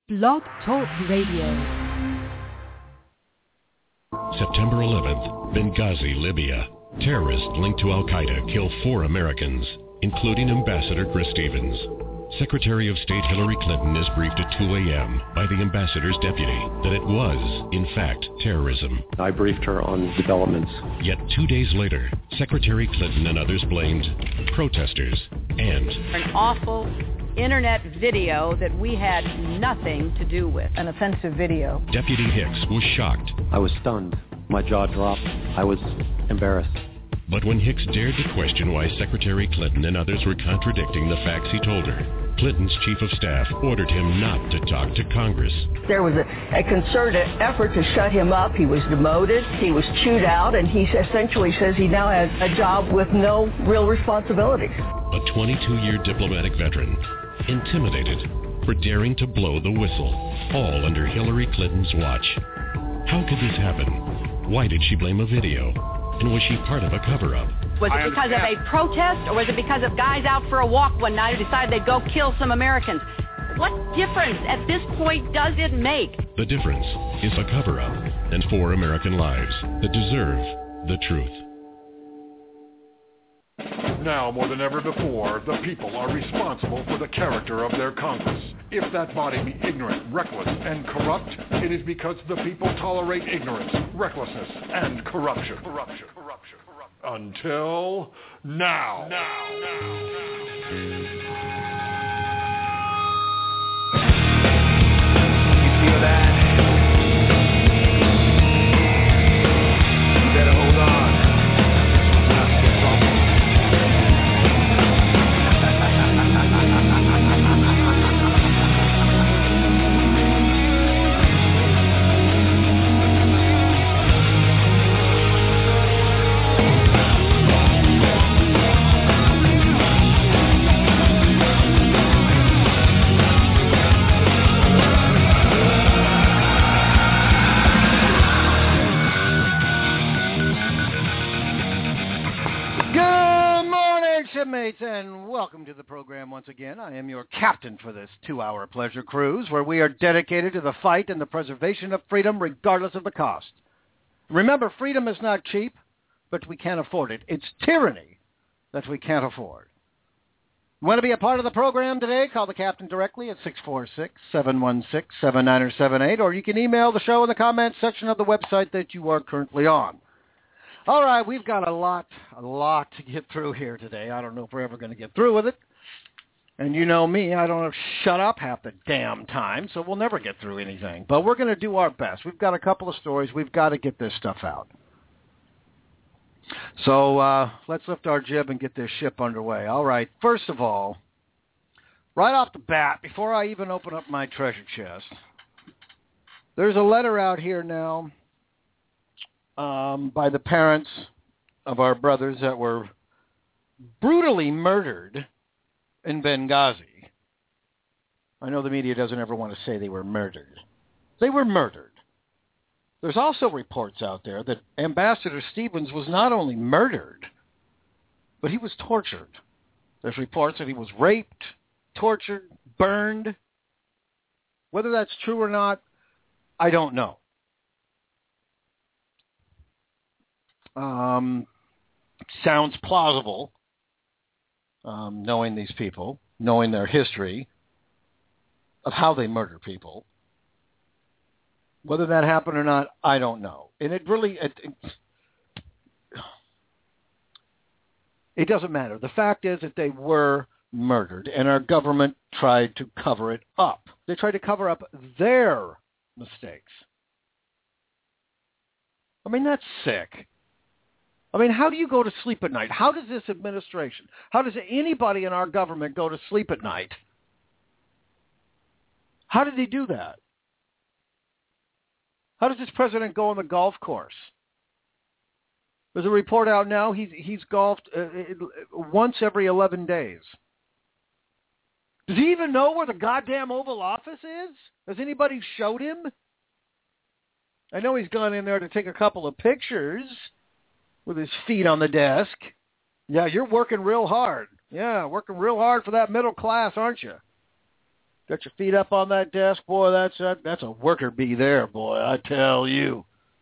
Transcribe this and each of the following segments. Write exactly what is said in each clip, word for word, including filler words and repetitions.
Blog Talk Radio. September eleventh, Benghazi, Libya. Terrorists linked to Al-Qaeda kill four Americans, including Ambassador Chris Stevens. Secretary of State Hillary Clinton is briefed at two a.m. by the ambassador's deputy that it was, in fact, terrorism. I briefed her on developments. Yet two days later, Secretary Clinton and others blamed protesters and an awful internet video that we had nothing to do with. An offensive video. Deputy Hicks was shocked. I was stunned. My jaw dropped. I was embarrassed. But when Hicks dared to question why Secretary Clinton and others were contradicting the facts he told her, Clinton's chief of staff ordered him not to talk to Congress. There was a, a concerted effort to shut him up. He was demoted. He was chewed out, and he essentially says he now has a job with no real responsibilities. A twenty-two-year diplomatic veteran, intimidated for daring to blow the whistle, all under Hillary Clinton's watch. How could this happen? Why did she blame a video? And was she part of a cover-up? Was it because of a protest, or was it because of guys out for a walk one night who decided they'd go kill some Americans? What difference at this point does it make? The difference is a cover-up and four American lives that deserve the truth. Now more than ever before, the people are responsible for the character of their Congress. If that body be ignorant, reckless, and corrupt, it is because the people tolerate ignorance, recklessness, and corruption. Corruption. Corruption. Corruption. Until now. Now. Now. Now. You feel that? You better hold on. Shipmates, and welcome to the program once again. I am your captain for this two-hour pleasure cruise where we are dedicated to the fight and the preservation of freedom regardless of the cost. Remember, freedom is not cheap, but we can't afford it. It's tyranny that we can't afford. You want to be a part of the program today? Call the captain directly at six four six, seven one six, seven nine seven eight, or you can email the show in the comments section of the website that you are currently on. All right, we've got a lot, a lot to get through here today. I don't know if we're ever going to get through with it. And you know me, I don't shut up half the damn time, so we'll never get through anything. But we're going to do our best. We've got a couple of stories. We've got to get this stuff out. So uh, let's lift our jib and get this ship underway. All right, first of all, right off the bat, before I even open up my treasure chest, there's a letter out here now Um, by the parents of our brothers that were brutally murdered in Benghazi. I know the media doesn't ever want to say they were murdered. They were murdered. There's also reports out there that Ambassador Stevens was not only murdered, but he was tortured. There's reports that he was raped, tortured, burned. Whether that's true or not, I don't know. Um, sounds plausible, um, knowing these people, knowing their history of how they murder people. Whether that happened or not, I don't know. And it really, it, it, it doesn't matter. The fact is that they were murdered, and our government tried to cover it up. They tried to cover up their mistakes. I mean, that's sick. I mean, how do you go to sleep at night? How does this administration, how does anybody in our government go to sleep at night? How did they do that? How does this president go on the golf course? There's a report out now, he's, he's golfed uh, once every eleven days. Does he even know where the goddamn Oval Office is? Has anybody showed him? I know he's gone in there to take a couple of pictures with his feet on the desk. Yeah, you're working real hard. Yeah, working real hard for that middle class, aren't you? Got your feet up on that desk, boy, that's a, that's a worker bee there, boy, I tell you.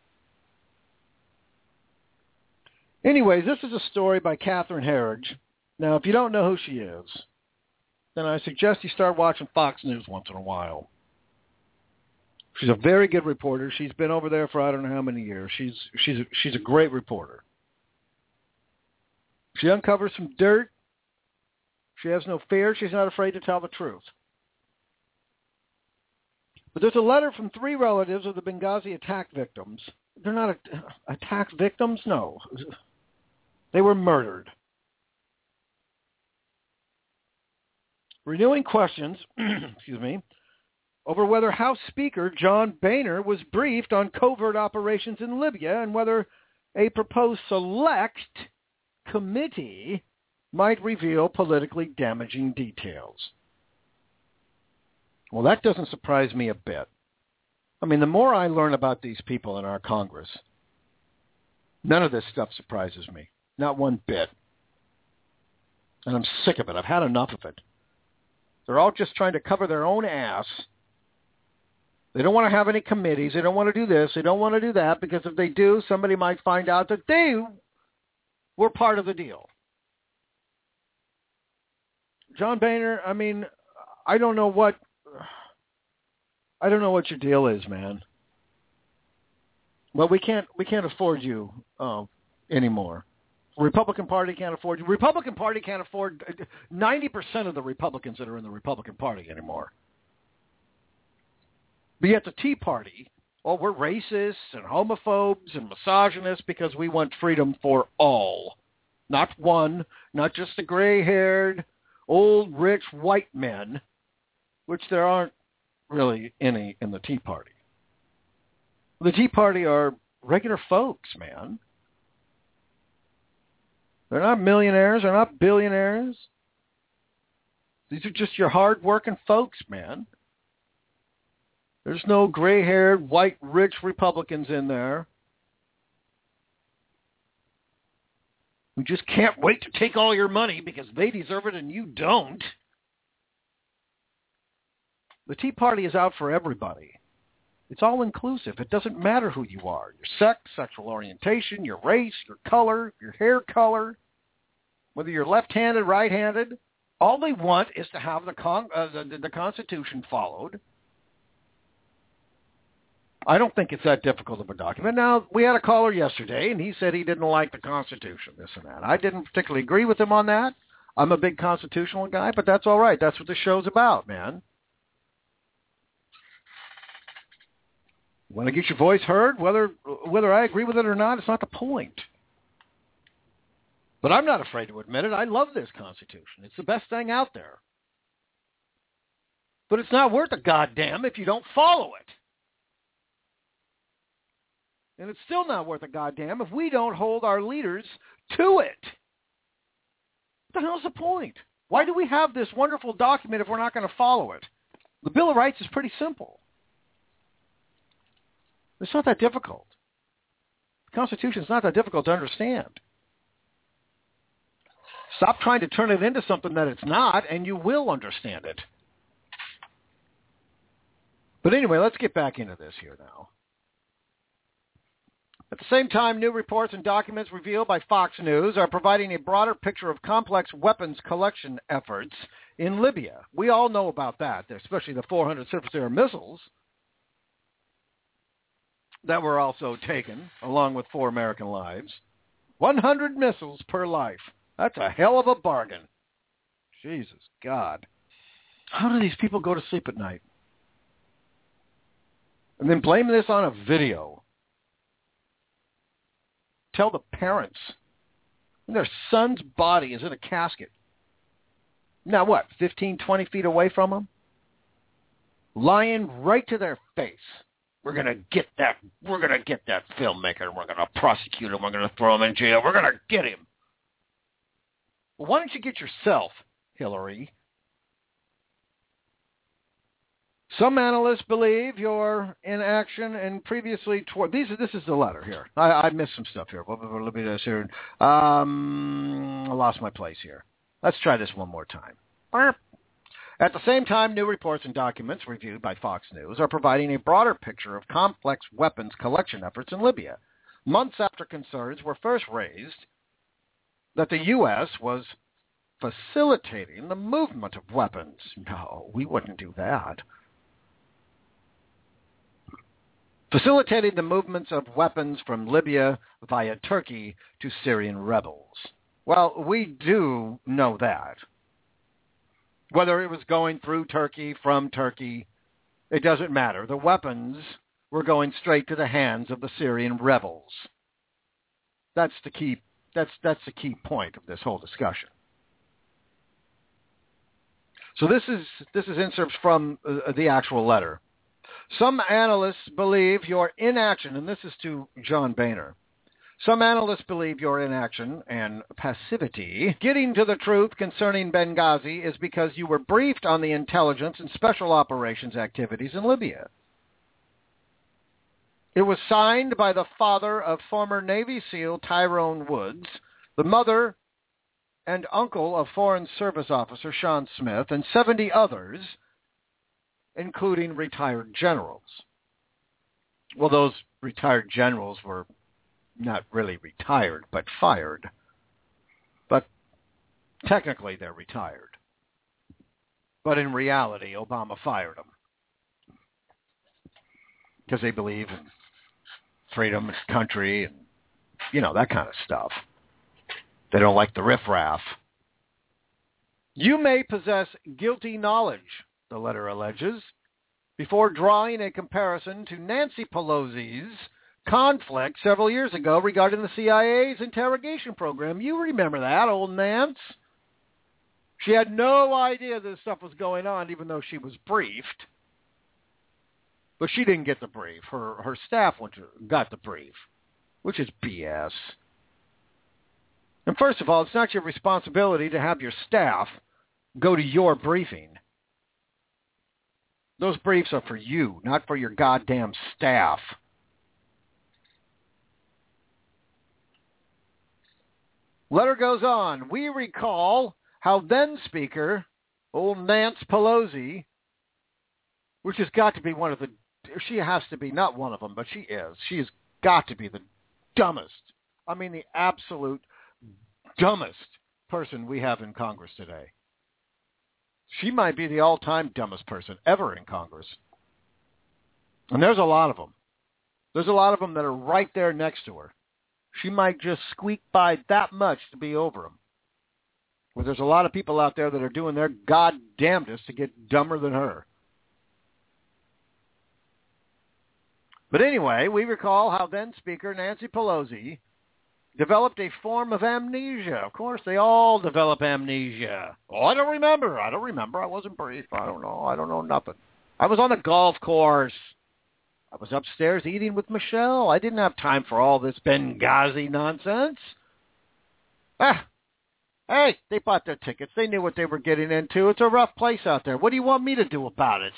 Anyways, this is a story by Catherine Herridge. Now, if you don't know who she is, then I suggest you start watching Fox News once in a while. She's a very good reporter. She's been over there for I don't know how many years. She's she's a, she's a great reporter. She uncovers some dirt. She has no fear. She's not afraid to tell the truth. But there's a letter from three relatives of the Benghazi attack victims. They're not a, attack victims? No. They were murdered. Renewing questions, excuse me, over whether House Speaker John Boehner was briefed on covert operations in Libya and whether a proposed select committee might reveal politically damaging details. Well, that doesn't surprise me a bit. I mean, the more I learn about these people in our Congress, none of this stuff surprises me. Not one bit. And I'm sick of it. I've had enough of it. They're all just trying to cover their own ass. They don't want to have any committees. They don't want to do this. They don't want to do that, because if they do, somebody might find out that they were part of the deal. John Boehner, I mean, I don't know what, I don't know what your deal is, man. But we can't, we can't afford you uh, anymore. Republican Party can't afford you. Republican Party can't afford ninety percent of the Republicans that are in the Republican Party anymore. But yet the Tea Party, oh, we're racists and homophobes and misogynists because we want freedom for all. Not one, not just the gray-haired, old, rich, white men, which there aren't really any in the Tea Party. The Tea Party are regular folks, man. They're not millionaires. They're not billionaires. These are just your hard-working folks, man. There's no gray-haired, white, rich Republicans in there who just can't wait to take all your money because they deserve it and you don't. The Tea Party is out for everybody. It's all inclusive. It doesn't matter who you are, your sex, sexual orientation, your race, your color, your hair color, whether you're left-handed, right-handed. All they want is to have the, con- uh, the, the Constitution followed. I don't think it's that difficult of a document. Now, we had a caller yesterday, and he said he didn't like the Constitution, this and that. I didn't particularly agree with him on that. I'm a big constitutional guy, but that's all right. That's what the show's about, man. You want to get your voice heard? Whether whether I agree with it or not, it's not the point. But I'm not afraid to admit it. I love this Constitution. It's the best thing out there. But it's not worth a goddamn if you don't follow it. And it's still not worth a goddamn if we don't hold our leaders to it. What the hell's the point? Why do we have this wonderful document if we're not going to follow it? The Bill of Rights is pretty simple. It's not that difficult. The Constitution is not that difficult to understand. Stop trying to turn it into something that it's not, and you will understand it. But anyway, let's get back into this here now. At the same time, new reports and documents revealed by Fox News are providing a broader picture of complex weapons collection efforts in Libya. We all know about that, especially the four hundred surface-air missiles that were also taken, along with four American lives. one hundred missiles per life. That's a hell of a bargain. Jesus, God. How do these people go to sleep at night? And then blame this on a video. Tell the parents. Their son's body is in a casket. Now what, fifteen, twenty feet away from them? Lying right to their face. We're going to get that, we're going to get that filmmaker, and we're going to prosecute him, we're going to throw him in jail, we're going to get him. Well, why don't you get yourself, Hillary? Some analysts believe your inaction and previously toward these. This is the letter here. I, I missed some stuff here. Let me do this here. Um, I lost my place here. Let's try this one more time. At the same time, new reports and documents reviewed by Fox News are providing a broader picture of complex weapons collection efforts in Libya, months after concerns were first raised that the U S was facilitating the movement of weapons. No, we wouldn't do that. Facilitating the movements of weapons from Libya via Turkey to Syrian rebels. Well, we do know that. Whether it was going through Turkey, from Turkey, it doesn't matter. The weapons were going straight to the hands of the Syrian rebels. That's the key. That's that's the key point of this whole discussion. So this is this is inserts from uh, the actual letter. Some analysts believe your inaction, and this is to John Boehner. Some analysts believe your inaction and passivity getting to the truth concerning Benghazi is because you were briefed on the intelligence and special operations activities in Libya. It was signed by the father of former Navy SEAL Tyrone Woods, the mother and uncle of Foreign Service Officer Sean Smith, and seventy others, including retired generals. Well, those retired generals were not really retired, but fired. But technically they're retired. But in reality, Obama fired them. Because they believe in freedom and country and, you know, that kind of stuff. They don't like the riffraff. You may possess guilty knowledge, the letter alleges, before drawing a comparison to Nancy Pelosi's conflict several years ago regarding the C I A's interrogation program. You remember that, old Nance? She had no idea this stuff was going on, even though she was briefed. But she didn't get the brief. Her her staff went to, got the brief, which is B S. And first of all, it's not your responsibility to have your staff go to your briefing. Those briefs are for you, not for your goddamn staff. Letter goes on. We recall how then Speaker, old Nancy Pelosi, which has got to be one of the, she has to be, not one of them, but she is. She has got to be the dumbest, I mean the absolute dumbest person we have in Congress today. She might be the all-time dumbest person ever in Congress. And there's a lot of them. There's a lot of them that are right there next to her. She might just squeak by that much to be over them. Well, there's a lot of people out there that are doing their goddamnedest to get dumber than her. But anyway, we recall how then Speaker Nancy Pelosi developed a form of amnesia. Of course, they all develop amnesia. Oh, I don't remember. I don't remember. I wasn't briefed. I don't know. I don't know nothing. I was on the golf course. I was upstairs eating with Michelle. I didn't have time for all this Benghazi nonsense. Ah, hey, they bought their tickets. They knew what they were getting into. It's a rough place out there. What do you want me to do about it?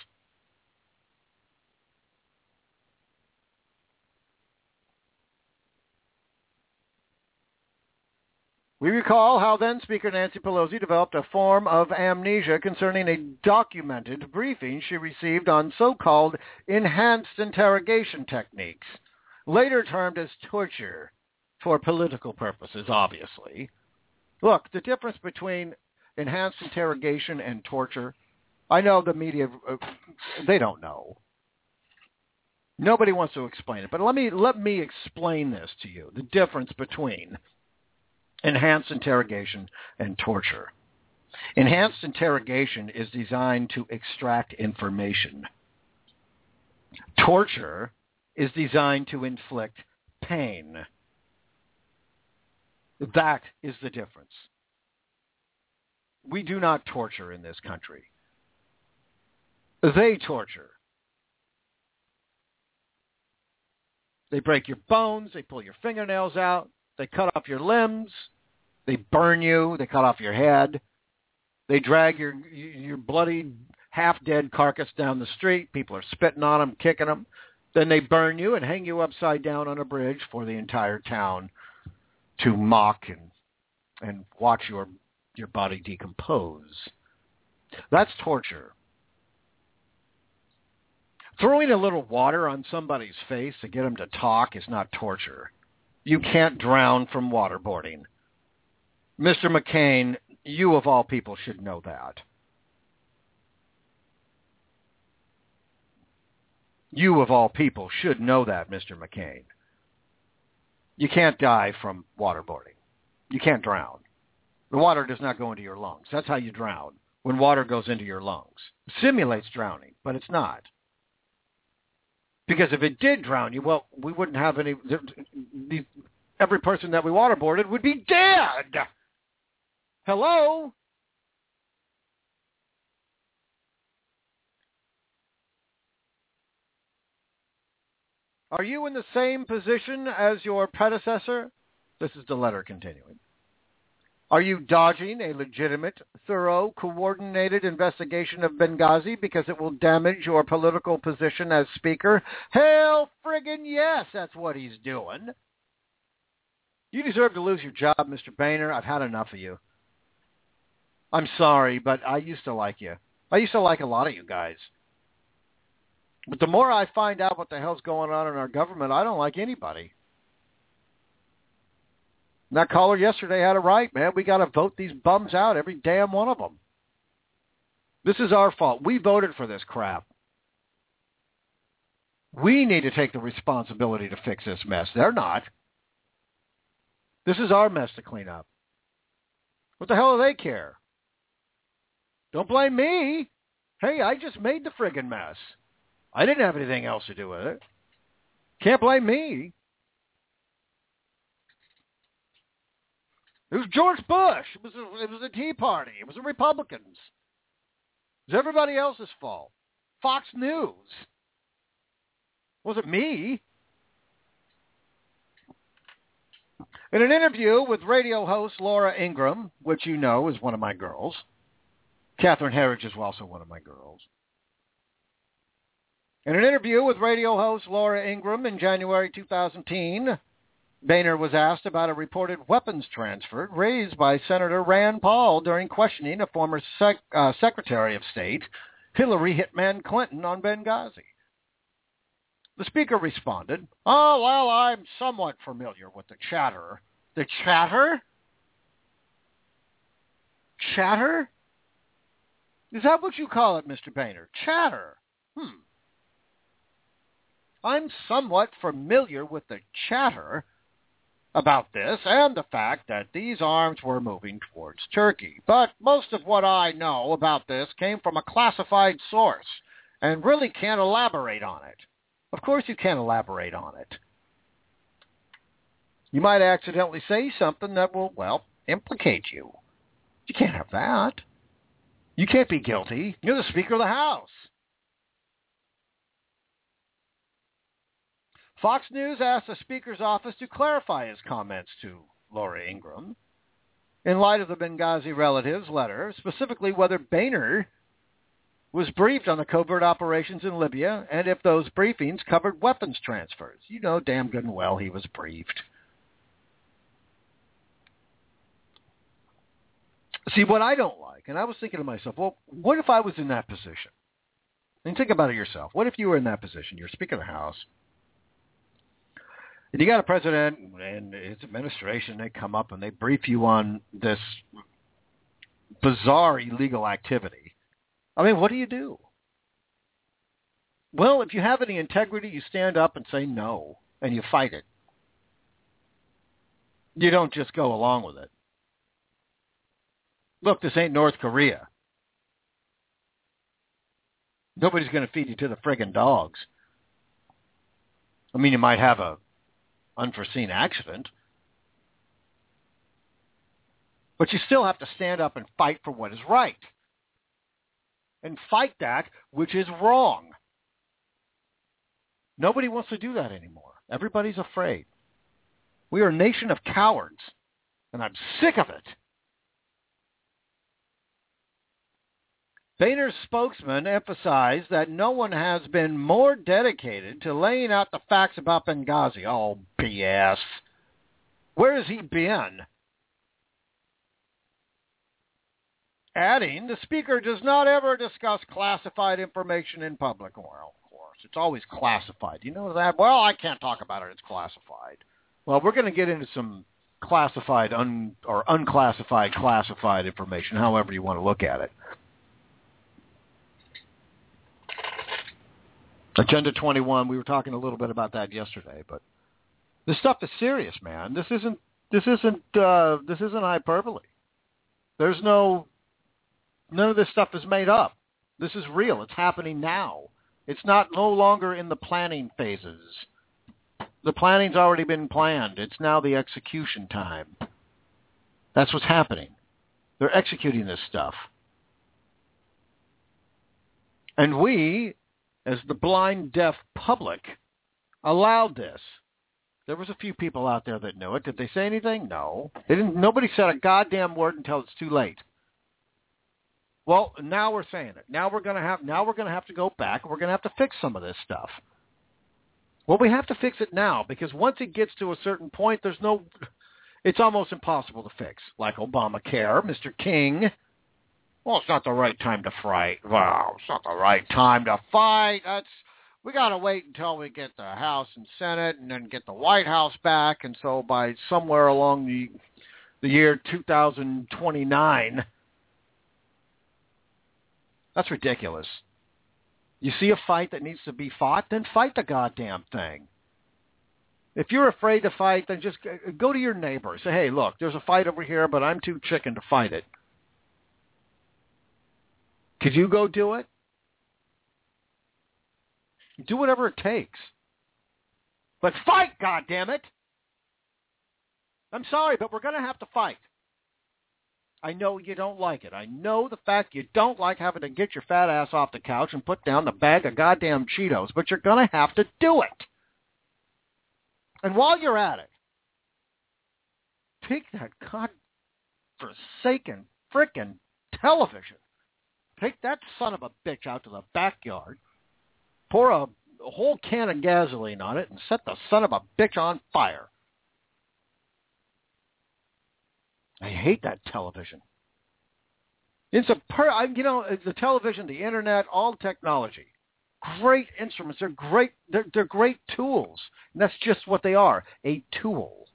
We recall how then Speaker Nancy Pelosi developed a form of amnesia concerning a documented briefing she received on so-called enhanced interrogation techniques, later termed as torture for political purposes, obviously. Look, the difference between enhanced interrogation and torture, I know the media, uh, they don't know. Nobody wants to explain it, but let me let me explain this to you, the difference between enhanced interrogation and torture. Enhanced interrogation is designed to extract information. Torture is designed to inflict pain. That is the difference. We do not torture in this country. They torture. They break your bones, they pull your fingernails out, they cut off your limbs, they burn you, they cut off your head, they drag your your bloody, half-dead carcass down the street, people are spitting on them, kicking them, then they burn you and hang you upside down on a bridge for the entire town to mock and and watch your your body decompose. That's torture. Throwing a little water on somebody's face to get them to talk is not torture. You can't drown from waterboarding. Mister McCain, you of all people should know that. You of all people should know that, Mister McCain. You can't die from waterboarding. You can't drown. The water does not go into your lungs. That's how you drown, when water goes into your lungs. It simulates drowning, but it's not. Because if it did drown you, well, we wouldn't have any... Every person that we waterboarded would be dead! Hello? Are you in the same position as your predecessor? This is the letter continuing. Are you dodging a legitimate, thorough, coordinated investigation of Benghazi because it will damage your political position as Speaker? Hell friggin' yes, that's what he's doing. You deserve to lose your job, Mister Boehner. I've had enough of you. I'm sorry, but I used to like you. I used to like a lot of you guys. But the more I find out what the hell's going on in our government, I don't like anybody. And that caller yesterday had it right, man. We got to vote these bums out, every damn one of them. This is our fault. We voted for this crap. We need to take the responsibility to fix this mess. They're not. This is our mess to clean up. What the hell do they care? Don't blame me. Hey, I just made the friggin' mess. I didn't have anything else to do with it. Can't blame me. It was George Bush. It was, a, it was the Tea Party. It was the Republicans. It was everybody else's fault. Fox News. It wasn't me. In an interview with radio host Laura Ingraham, which you know is one of my girls, Catherine Herridge is also one of my girls. In an interview with radio host Laura Ingraham in January two thousand ten, Boehner was asked about a reported weapons transfer raised by Senator Rand Paul during questioning of former sec- uh, Secretary of State Hillary Hitman Clinton on Benghazi. The speaker responded, "Oh, well, I'm somewhat familiar with the chatter." The chatter? Chatter? Is that what you call it, Mister Boehner? Chatter? Hmm. I'm somewhat familiar with the chatter about this and the fact that these arms were moving towards Turkey. But most of what I know about this came from a classified source and really can't elaborate on it. Of course you can't elaborate on it. You might accidentally say something that will, well, implicate you. You can't have that. You can't be guilty. You're the Speaker of the House. Fox News asked the Speaker's office to clarify his comments to Laura Ingraham in light of the Benghazi relatives' letter, specifically whether Boehner was briefed on the covert operations in Libya and if those briefings covered weapons transfers. You know damn good and well he was briefed. See, what I don't like, and I was thinking to myself, well, what if I was in that position? And think about it yourself. What if you were in that position? You're Speaker of the House. And you got a president and his administration, they come up and they brief you on this bizarre illegal activity. I mean, what do you do? Well, if you have any integrity, you stand up and say no, and you fight it. You don't just go along with it. Look, this ain't North Korea. Nobody's going to feed you to the friggin' dogs. I mean, you might have a unforeseen accident, but you still have to stand up and fight for what is right. And fight that which is wrong. Nobody wants to do that anymore. Everybody's afraid. We are a nation of cowards, and I'm sick of it. Boehner's spokesman emphasized that no one has been more dedicated to laying out the facts about Benghazi. Oh, B S. Where has he been? Adding, the speaker does not ever discuss classified information in public. Well, of course, it's always classified. You know that? Well, I can't talk about it. It's classified. Well, we're going to get into some classified un, or unclassified classified information, however you want to look at it. Agenda twenty-one, we were talking a little bit about that yesterday, but this stuff is serious, man. This isn't this isn't uh, this isn't hyperbole. There's no none of this stuff is made up. This is real. It's happening now. It's not no longer in the planning phases. The planning's already been planned. It's now the execution time. That's what's happening. They're executing this stuff. And we, as the blind, deaf public, allowed this. There was a few people out there that knew it. Did they say anything? No. They didn't. Nobody said a goddamn word until it's too late. Well, now we're saying it. Now we're gonna have. Now we're gonna have to go back. And we're gonna have to fix some of this stuff. Well, we have to fix it now because once it gets to a certain point, there's no. It's almost impossible to fix. Like Obamacare, Mister King. Well, it's not the right time to fight. Well, it's not the right time to fight. That's we got to wait until we get the House and Senate and then get the White House back. And so by somewhere along the the year two thousand twenty-nine, that's ridiculous. You see a fight that needs to be fought, then fight the goddamn thing. If you're afraid to fight, then just go to your neighbor. Say, hey, look, there's a fight over here, but I'm too chicken to fight it. Could you go do it? Do whatever it takes. But fight, goddammit! I'm sorry, but we're going to have to fight. I know you don't like it. I know the fact you don't like having to get your fat ass off the couch and put down the bag of goddamn Cheetos, but you're going to have to do it. And while you're at it, take that godforsaken frickin' television. Take that son of a bitch out to the backyard, pour a, a whole can of gasoline on it, and set the son of a bitch on fire. I hate that television. It's a per, I, you know, the television, the internet, all technology, great instruments. They're great. They're, they're great tools, and that's just what they are, a tool.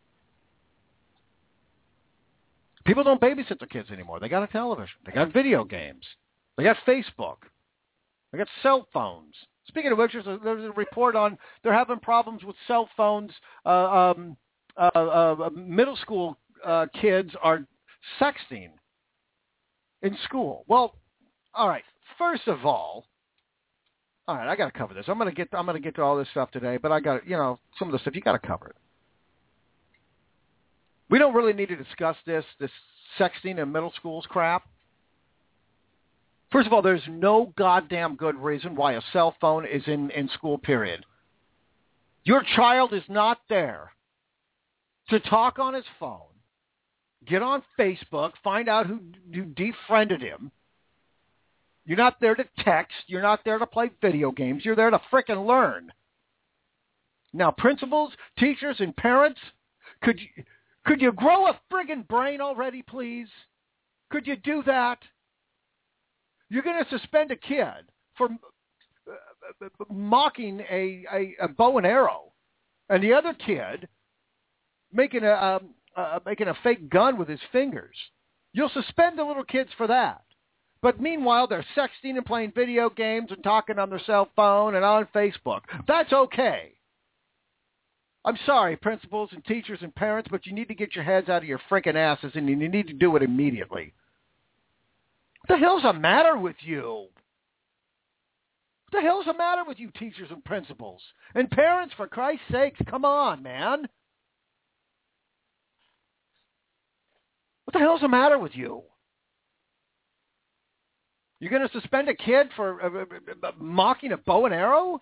People don't babysit their kids anymore. They got a television. They got video games. They got Facebook. They got cell phones. Speaking of which, there's a, there's a report on they're having problems with cell phones. Uh, um, uh, uh, middle school uh, kids are sexting in school. Well, all right. First of all, all right, I got to cover this. I'm going to get I'm going to get to all this stuff today, but I got you know some of the stuff you got to cover it. We don't really need to discuss this, this sexting in middle schools crap. First of all, there's no goddamn good reason why a cell phone is in, in school, period. Your child is not there to talk on his phone, get on Facebook, find out who, who defriended him. You're not there to text. You're not there to play video games. You're there to frickin' learn. Now, principals, teachers, and parents, could you... Could you grow a friggin' brain already, please? Could you do that? You're going to suspend a kid for uh, mocking a, a, a bow and arrow, and the other kid making a um, uh, making a fake gun with his fingers. You'll suspend the little kids for that. But meanwhile, they're sexting and playing video games and talking on their cell phone and on Facebook. That's okay. I'm sorry, principals and teachers and parents, but you need to get your heads out of your freaking asses, and you need to do it immediately. What the hell's the matter with you? What the hell's the matter with you teachers and principals? And parents, for Christ's sakes, come on, man. What the hell's the matter with you? You're going to suspend a kid for uh, uh, uh, mocking a bow and arrow?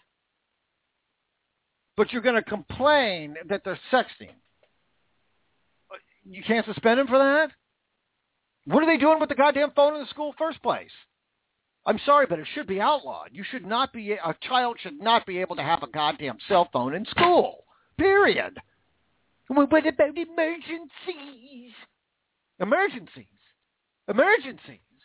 But you're going to complain that they're sexting. You can't suspend them for that? What are they doing with the goddamn phone in the school first place? I'm sorry, but it should be outlawed. You should not be, a child should not be able to have a goddamn cell phone in school. Period. Well, what about emergencies? Emergencies. Emergencies.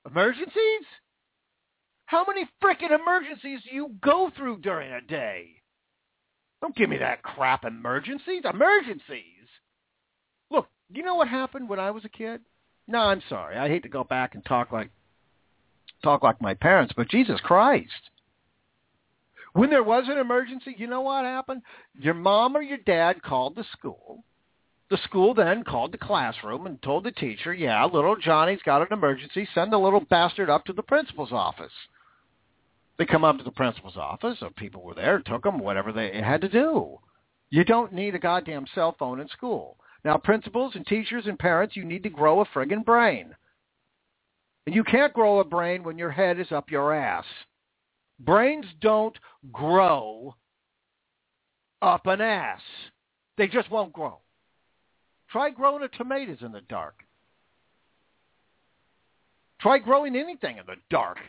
Emergencies? How many frickin' emergencies do you go through during a day? Don't give me that crap, emergencies. Emergencies? Look, you know what happened when I was a kid? No, I'm sorry. I hate to go back and talk like talk like my parents, but Jesus Christ. When there was an emergency, you know what happened? Your mom or your dad called the school. The school then called the classroom and told the teacher, yeah, little Johnny's got an emergency. Send the little bastard up to the principal's office. They come up to the principal's office, so people were there, took them, whatever they had to do. You don't need a goddamn cell phone in school. Now, principals and teachers and parents, you need to grow a friggin' brain. And you can't grow a brain when your head is up your ass. Brains don't grow up an ass. They just won't grow. Try growing a tomatoes in the dark. Try growing anything in the dark.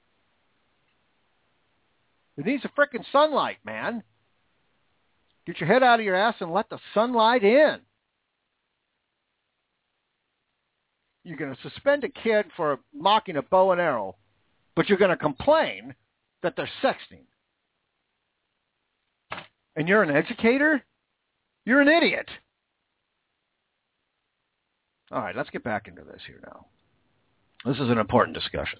It needs a frickin' sunlight, man. Get your head out of your ass and let the sunlight in. You're going to suspend a kid for mocking a bow and arrow, but you're going to complain that they're sexting. And you're an educator? You're an idiot. All right, let's get back into this here now. This is an important discussion.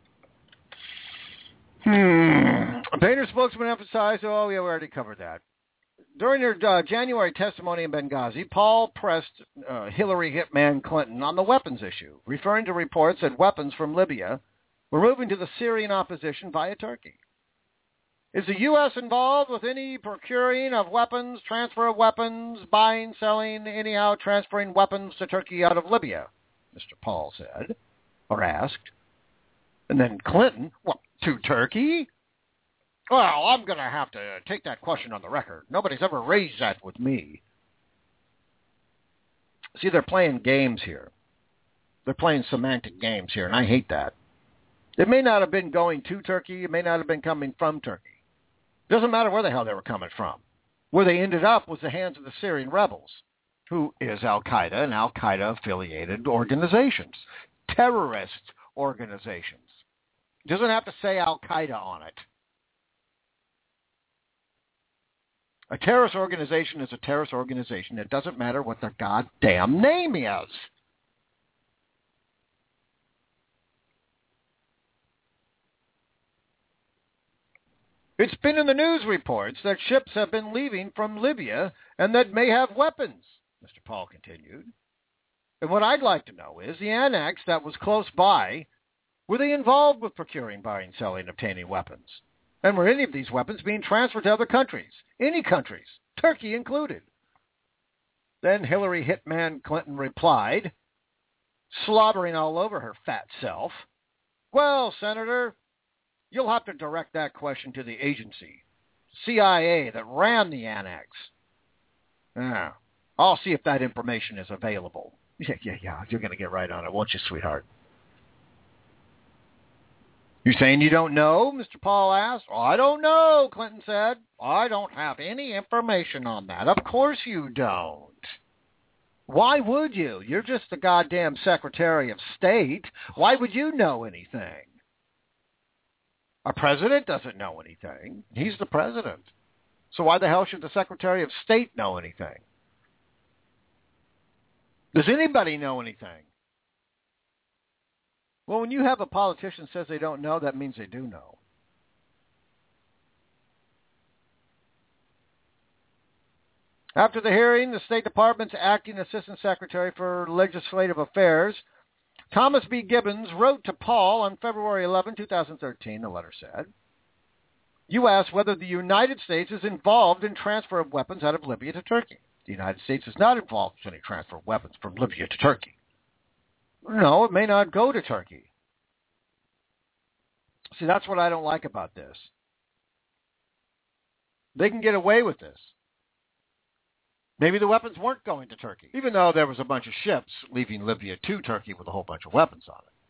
Hmm. Boehner spokesman emphasized, oh, yeah, we already covered that. During their uh, January testimony in Benghazi, Paul pressed uh, Hillary hitman Clinton on the weapons issue, referring to reports that weapons from Libya were moving to the Syrian opposition via Turkey. Is the U S involved with any procuring of weapons, transfer of weapons, buying, selling, anyhow transferring weapons to Turkey out of Libya? Mister Paul said, or asked. And then Clinton, what, to Turkey? Well, I'm going to have to take that question on the record. Nobody's ever raised that with me. See, they're playing games here. They're playing semantic games here, and I hate that. It may not have been going to Turkey. It may not have been coming from Turkey. It doesn't matter where the hell they were coming from. Where they ended up was the hands of the Syrian rebels, who is Al-Qaeda and Al-Qaeda-affiliated organizations, terrorist organizations. It doesn't have to say Al-Qaeda on it. A terrorist organization is a terrorist organization. It doesn't matter what their goddamn name is. It's been in the news reports that ships have been leaving from Libya and that may have weapons, Mister Paul continued. And what I'd like to know is the annex that was close by, were they involved with procuring, buying, selling, obtaining weapons? And were any of these weapons being transferred to other countries? Any countries, Turkey included. Then Hillary hitman Clinton replied, slobbering all over her fat self, well, Senator, you'll have to direct that question to the agency, C I A, that ran the annex. Ah, I'll see if that information is available. Yeah, yeah, yeah, you're going to get right on it, won't you, sweetheart? You saying you don't know? Mister Paul asked. Oh, I don't know, Clinton said. I don't have any information on that. Of course you don't. Why would you? You're just the goddamn Secretary of State. Why would you know anything? Our president doesn't know anything. He's the president. So why the hell should the Secretary of State know anything? Does anybody know anything? Well, when you have a politician says they don't know, that means they do know. After the hearing, the State Department's acting Assistant Secretary for Legislative Affairs, Thomas B. Gibbons, wrote to Paul on February eleventh, twenty thirteen, the letter said, you asked whether the United States is involved in transfer of weapons out of Libya to Turkey. The United States is not involved in any transfer of weapons from Libya to Turkey. No, it may not go to Turkey. See, that's what I don't like about this. They can get away with this. Maybe the weapons weren't going to Turkey, even though there was a bunch of ships leaving Libya to Turkey with a whole bunch of weapons on it.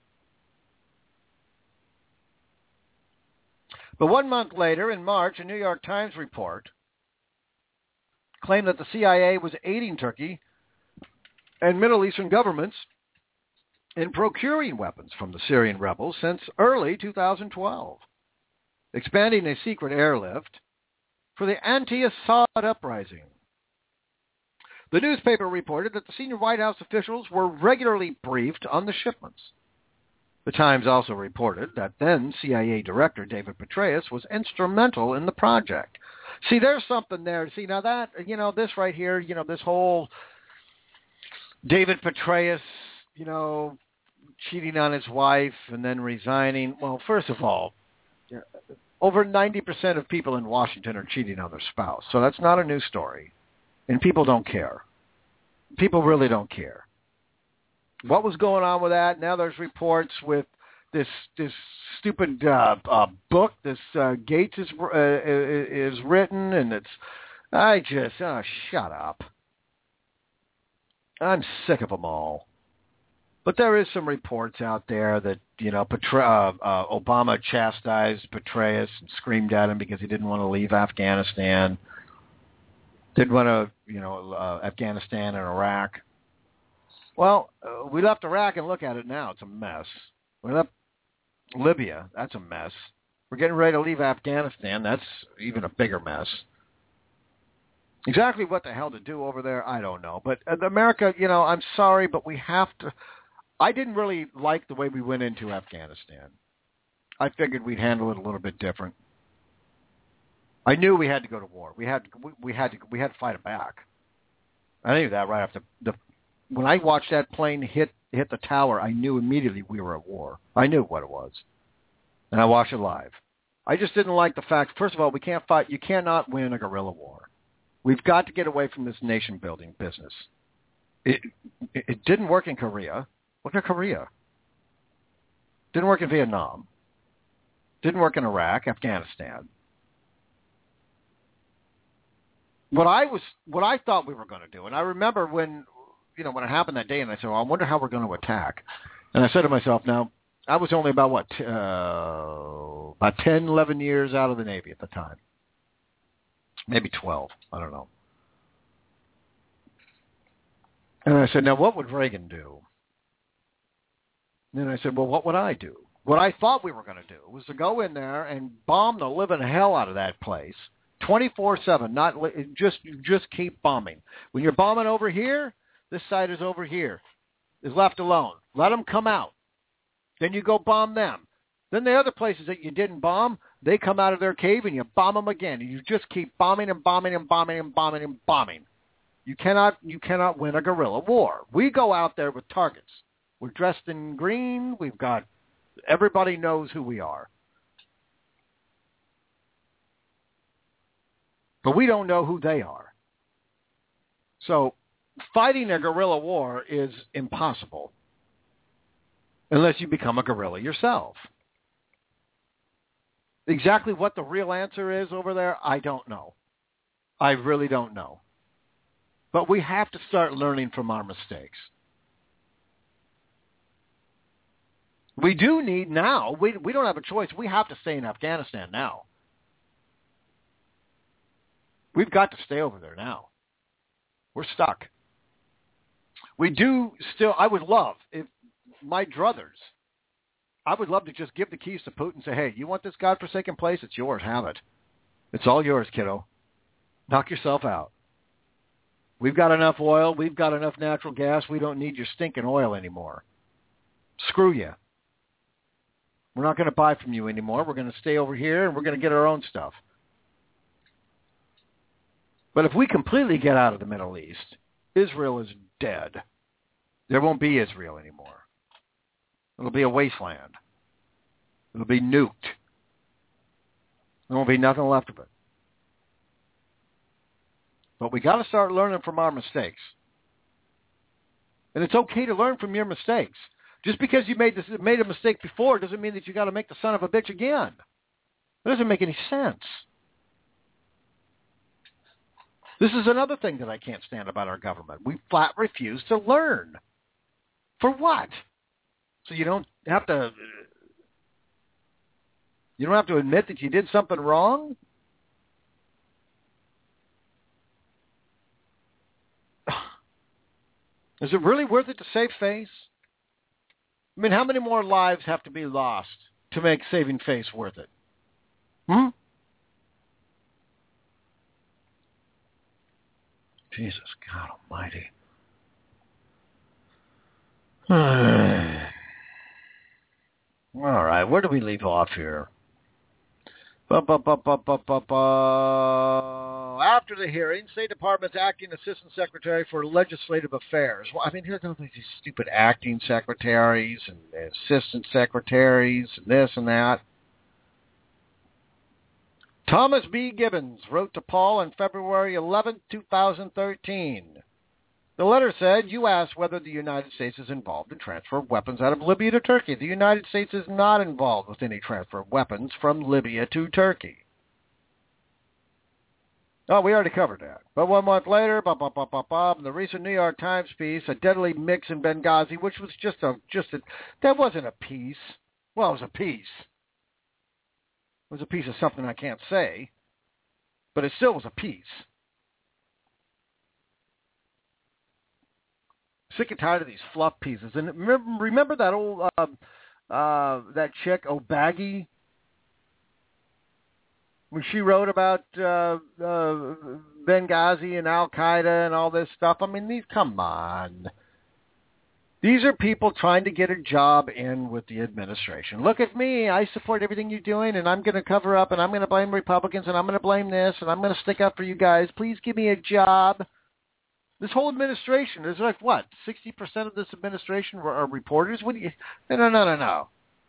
But one month later, in March, a New York Times report claimed that the C I A was aiding Turkey and Middle Eastern governments in procuring weapons from the Syrian rebels since early two thousand twelve, expanding a secret airlift for the anti-Assad uprising. The newspaper reported that the senior White House officials were regularly briefed on the shipments. The Times also reported that then C I A Director David Petraeus was instrumental in the project. See, there's something there. See, now that, you know, this right here, you know, this whole David Petraeus, you know, cheating on his wife and then resigning. Well, first of all, over ninety percent of people in Washington are cheating on their spouse. So that's not a new story. And people don't care. People really don't care. What was going on with that? Now there's reports with this this stupid uh, uh, book this uh, Gates is uh, is written, and it's I just oh shut up. I'm sick of them all. But there is some reports out there that you know Petra- uh, uh, Obama chastised Petraeus and screamed at him because he didn't want to leave Afghanistan. Didn't want to you know uh, Afghanistan and Iraq. Well, uh, we left Iraq and look at it now. It's a mess. We left Libya. That's a mess. We're getting ready to leave Afghanistan. That's even a bigger mess. Exactly what the hell to do over there, I don't know. But uh, America, you know, I'm sorry, but we have to. I didn't really like the way we went into Afghanistan. I figured we'd handle it a little bit different. I knew we had to go to war. We had to, we, we had to we had to fight it back. I knew that right after the. When I watched that plane hit hit the tower, I knew immediately we were at war. I knew what it was, and I watched it live. I just didn't like the fact. First of all, we can't fight. You cannot win a guerrilla war. We've got to get away from this nation-building business. It, it it didn't work in Korea. Look at Korea. Didn't work in Vietnam. Didn't work in Iraq, Afghanistan. What I was, what I thought we were going to do, and I remember when, you know, when it happened that day, and I said, well, I wonder how we're going to attack. And I said to myself, now, I was only about, what, uh, about ten, eleven years out of the Navy at the time. Maybe twelve. I don't know. And I said, now, what would Reagan do? And then I said, well, what would I do? What I thought we were going to do was to go in there and bomb the living hell out of that place twenty-four seven. Not just just keep bombing. When you're bombing over here, this side is over here, is left alone. Let them come out. Then you go bomb them. Then the other places that you didn't bomb, they come out of their cave and you bomb them again. And you just keep bombing and bombing and bombing and bombing and bombing. You cannot you cannot win a guerrilla war. We go out there with targets. We're dressed in green. We've got everybody knows who we are. But we don't know who they are. So fighting a guerrilla war is impossible unless you become a guerrilla yourself. Exactly what the real answer is over there, I don't know. I really don't know. But we have to start learning from our mistakes. We do need now, we we don't have a choice. We have to stay in Afghanistan now. We've got to stay over there now. We're stuck. We do still, I would love, if my druthers, I would love to just give the keys to Putin and say, hey, you want this godforsaken place? It's yours. Have it. It's all yours, kiddo. Knock yourself out. We've got enough oil. We've got enough natural gas. We don't need your stinking oil anymore. Screw you. We're not going to buy from you anymore. We're going to stay over here, and we're going to get our own stuff. But if we completely get out of the Middle East, Israel is dead. There won't be Israel anymore. It'll be a wasteland. It'll be nuked. There won't be nothing left of it. But we got to start learning from our mistakes. And it's okay to learn from your mistakes. Just because you made this, made a mistake before doesn't mean that you got to make the son of a bitch again. That doesn't make any sense. This is another thing that I can't stand about our government. We flat refuse to learn. For what? So you don't have to you don't have to admit that you did something wrong? Is it really worth it to save face? I mean, how many more lives have to be lost to make saving face worth it? Hmm? Jesus, God almighty. All right, where do we leave off here? Ba, ba, ba, ba, ba, ba, ba. After the hearing, State Department's acting assistant secretary for legislative affairs. Well, I mean, here come these stupid acting secretaries and assistant secretaries and this and that. Thomas B. Gibbons wrote to Paul on February eleventh, twenty thirteen. The letter said, you asked whether the United States is involved in transfer of weapons out of Libya to Turkey. The United States is not involved with any transfer of weapons from Libya to Turkey. Oh, we already covered that. But one month later, blah, blah, blah, blah, blah, in the recent New York Times piece, a deadly mix in Benghazi, which was just a, just a, that wasn't a piece. Well, it was a piece. It was a piece of something I can't say, but it still was a piece. Sick and tired of these fluff pieces. And remember, remember that old, uh, uh, that chick, Obagi, when she wrote about uh, uh, Benghazi and Al-Qaeda and all this stuff? I mean, these, come on. These are people trying to get a job in with the administration. Look at me. I support everything you're doing, and I'm going to cover up, and I'm going to blame Republicans, and I'm going to blame this, and I'm going to stick up for you guys. Please give me a job. This whole administration, there's like, what, sixty percent of this administration are reporters? What do you, no, no, no, no, no.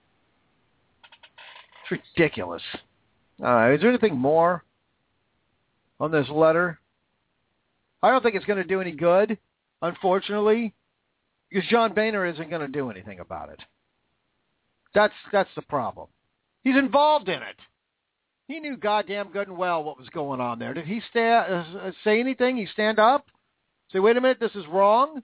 It's ridiculous. Uh, is there anything more on this letter? I don't think it's going to do any good, unfortunately, because John Boehner isn't going to do anything about it. That's that's the problem. He's involved in it. He knew goddamn good and well what was going on there. Did he sta- uh, say anything? He stand up? Say, wait a minute, this is wrong?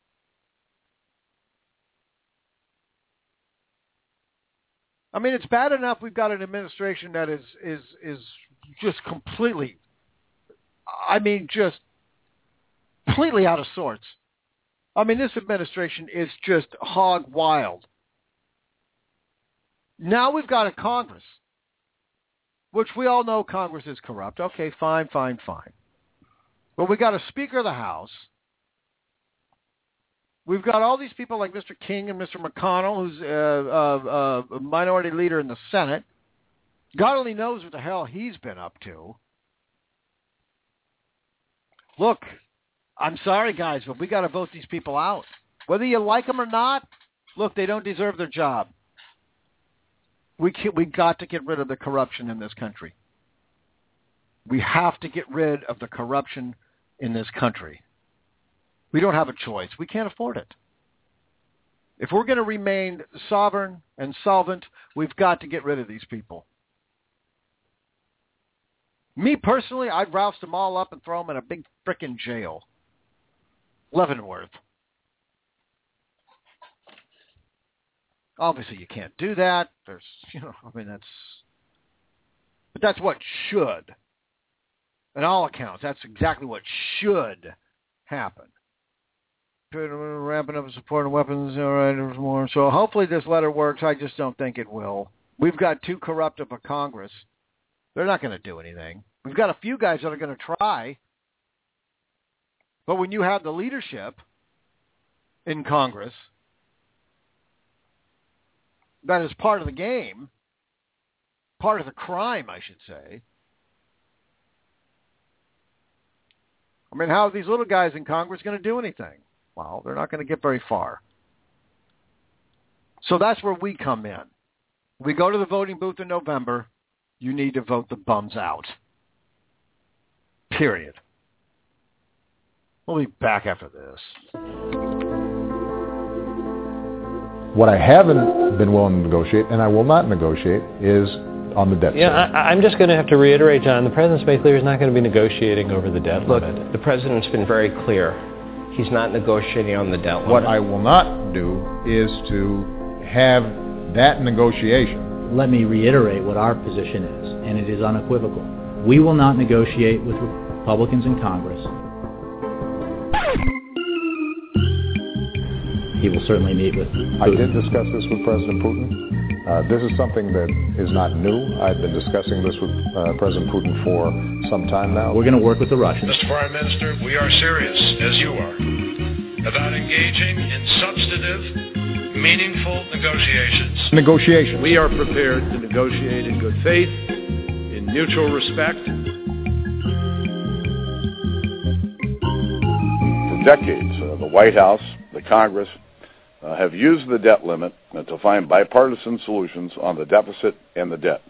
I mean, it's bad enough we've got an administration that is is is just completely, I mean, just completely out of sorts. I mean, this administration is just hog wild. Now we've got a Congress, which we all know Congress is corrupt. Okay, fine, fine, fine. But we got a Speaker of the House. We've got all these people like Mister King and Mister McConnell, who's a, a, a minority leader in the Senate. God only knows what the hell he's been up to. Look, I'm sorry, guys, but we got to vote these people out. Whether you like them or not, look, they don't deserve their job. We can, we got to get rid of the corruption in this country. We have to get rid of the corruption in this country. We don't have a choice. We can't afford it. If we're going to remain sovereign and solvent, we've got to get rid of these people. Me personally, I'd roust them all up and throw them in a big frickin' jail. Leavenworth. Obviously, you can't do that. There's, you know, I mean, that's, but that's what should. In all accounts, that's exactly what should happen. Ramping up support of weapons, all right, there's more. So hopefully this letter works. I just don't think it will. We've got too corrupt of a Congress. They're not going to do anything. We've got a few guys that are going to try. But when you have the leadership in Congress, that is part of the game, part of the crime, I should say. I mean, how are these little guys in Congress going to do anything? Well, they're not going to get very far. So that's where we come in. We go to the voting booth in November. You need to vote the bums out. Period. We'll be back after this. What I haven't been willing to negotiate, and I will not negotiate, is on the debt. Yeah, I, I'm just going to have to reiterate, John, the President's made clear he's not going to be negotiating over the debt Look, limit. The President's been very clear. He's not negotiating on the debt limit. What I will not do is to have that negotiation. Let me reiterate what our position is, and it is unequivocal. We will not negotiate with Republicans in Congress. he will certainly meet with Putin. I did discuss this with President Putin. Uh, this is something that is not new. I've been discussing this with uh, President Putin for some time now. We're going to work with the Russians. Mister Prime Minister, we are serious, as you are, about engaging in substantive, meaningful negotiations. Negotiations. We are prepared to negotiate in good faith, in mutual respect. For decades, uh, the White House, the Congress, Uh, have used the debt limit uh, to find bipartisan solutions on the deficit and the debt.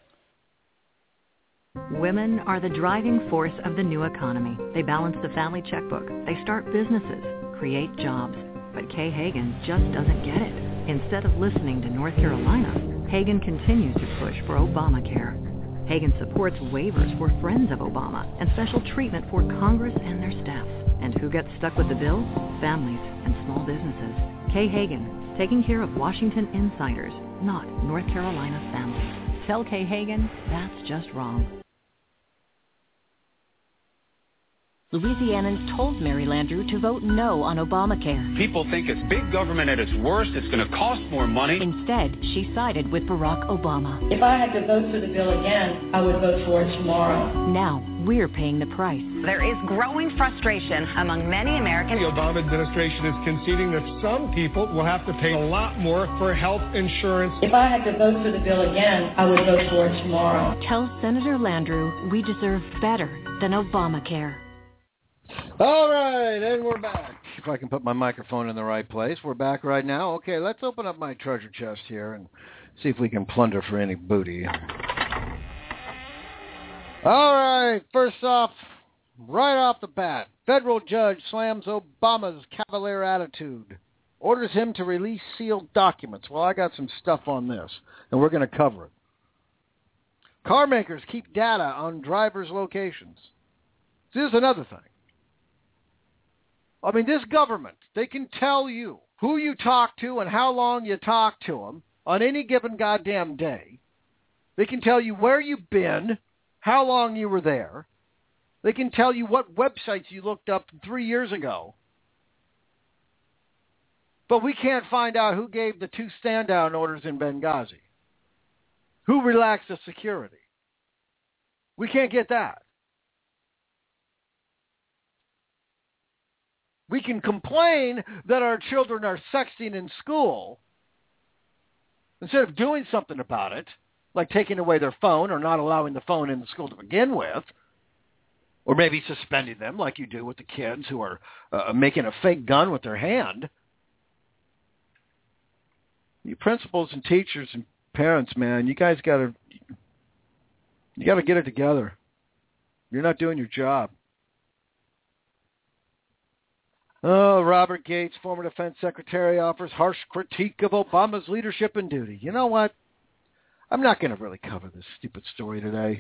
Women are the driving force of the new economy. They balance the family checkbook. They start businesses, create jobs. But Kay Hagan just doesn't get it. Instead of listening to North Carolina, Hagan continues to push for Obamacare. Hagan supports waivers for friends of Obama and special treatment for Congress and their staff. And who gets stuck with the bill? Families and small businesses. Kay Hagan, taking care of Washington insiders, not North Carolina families. Tell Kay Hagan that's just wrong. Louisianans told Mary Landrieu to vote no on Obamacare. People think it's big government at its worst. It's going to cost more money. Instead, she sided with Barack Obama. If I had to vote for the bill again, I would vote for it tomorrow. Now, we're paying the price. There is growing frustration among many Americans. The Obama administration is conceding that some people will have to pay a lot more for health insurance. If I had to vote for the bill again, I would vote for it tomorrow. Tell Senator Landrieu we deserve better than Obamacare. All right, and we're back. If I can put my microphone in the right place. We're back right now. Okay, let's open up my treasure chest here and see if we can plunder for any booty. All right, first off, right off the bat, federal judge slams Obama's cavalier attitude, orders him to release sealed documents. Well, I got some stuff on this, and we're going to cover it. Car makers keep data on drivers' locations. This is another thing. I mean, this government, they can tell you who you talk to and how long you talk to them on any given goddamn day. They can tell you where you've been, how long you were there. They can tell you what websites you looked up three years ago. But we can't find out who gave the two stand-down orders in Benghazi. Who relaxed the security. We can't get that. We can complain that our children are sexting in school instead of doing something about it, like taking away their phone or not allowing the phone in the school to begin with, or maybe suspending them like you do with the kids who are uh, making a fake gun with their hand. You principals and teachers and parents, man, you guys got to you got to get it together. You're not doing your job. Oh, Robert Gates, former defense secretary, offers harsh critique of Obama's leadership and duty. You know what? I'm not going to really cover this stupid story today.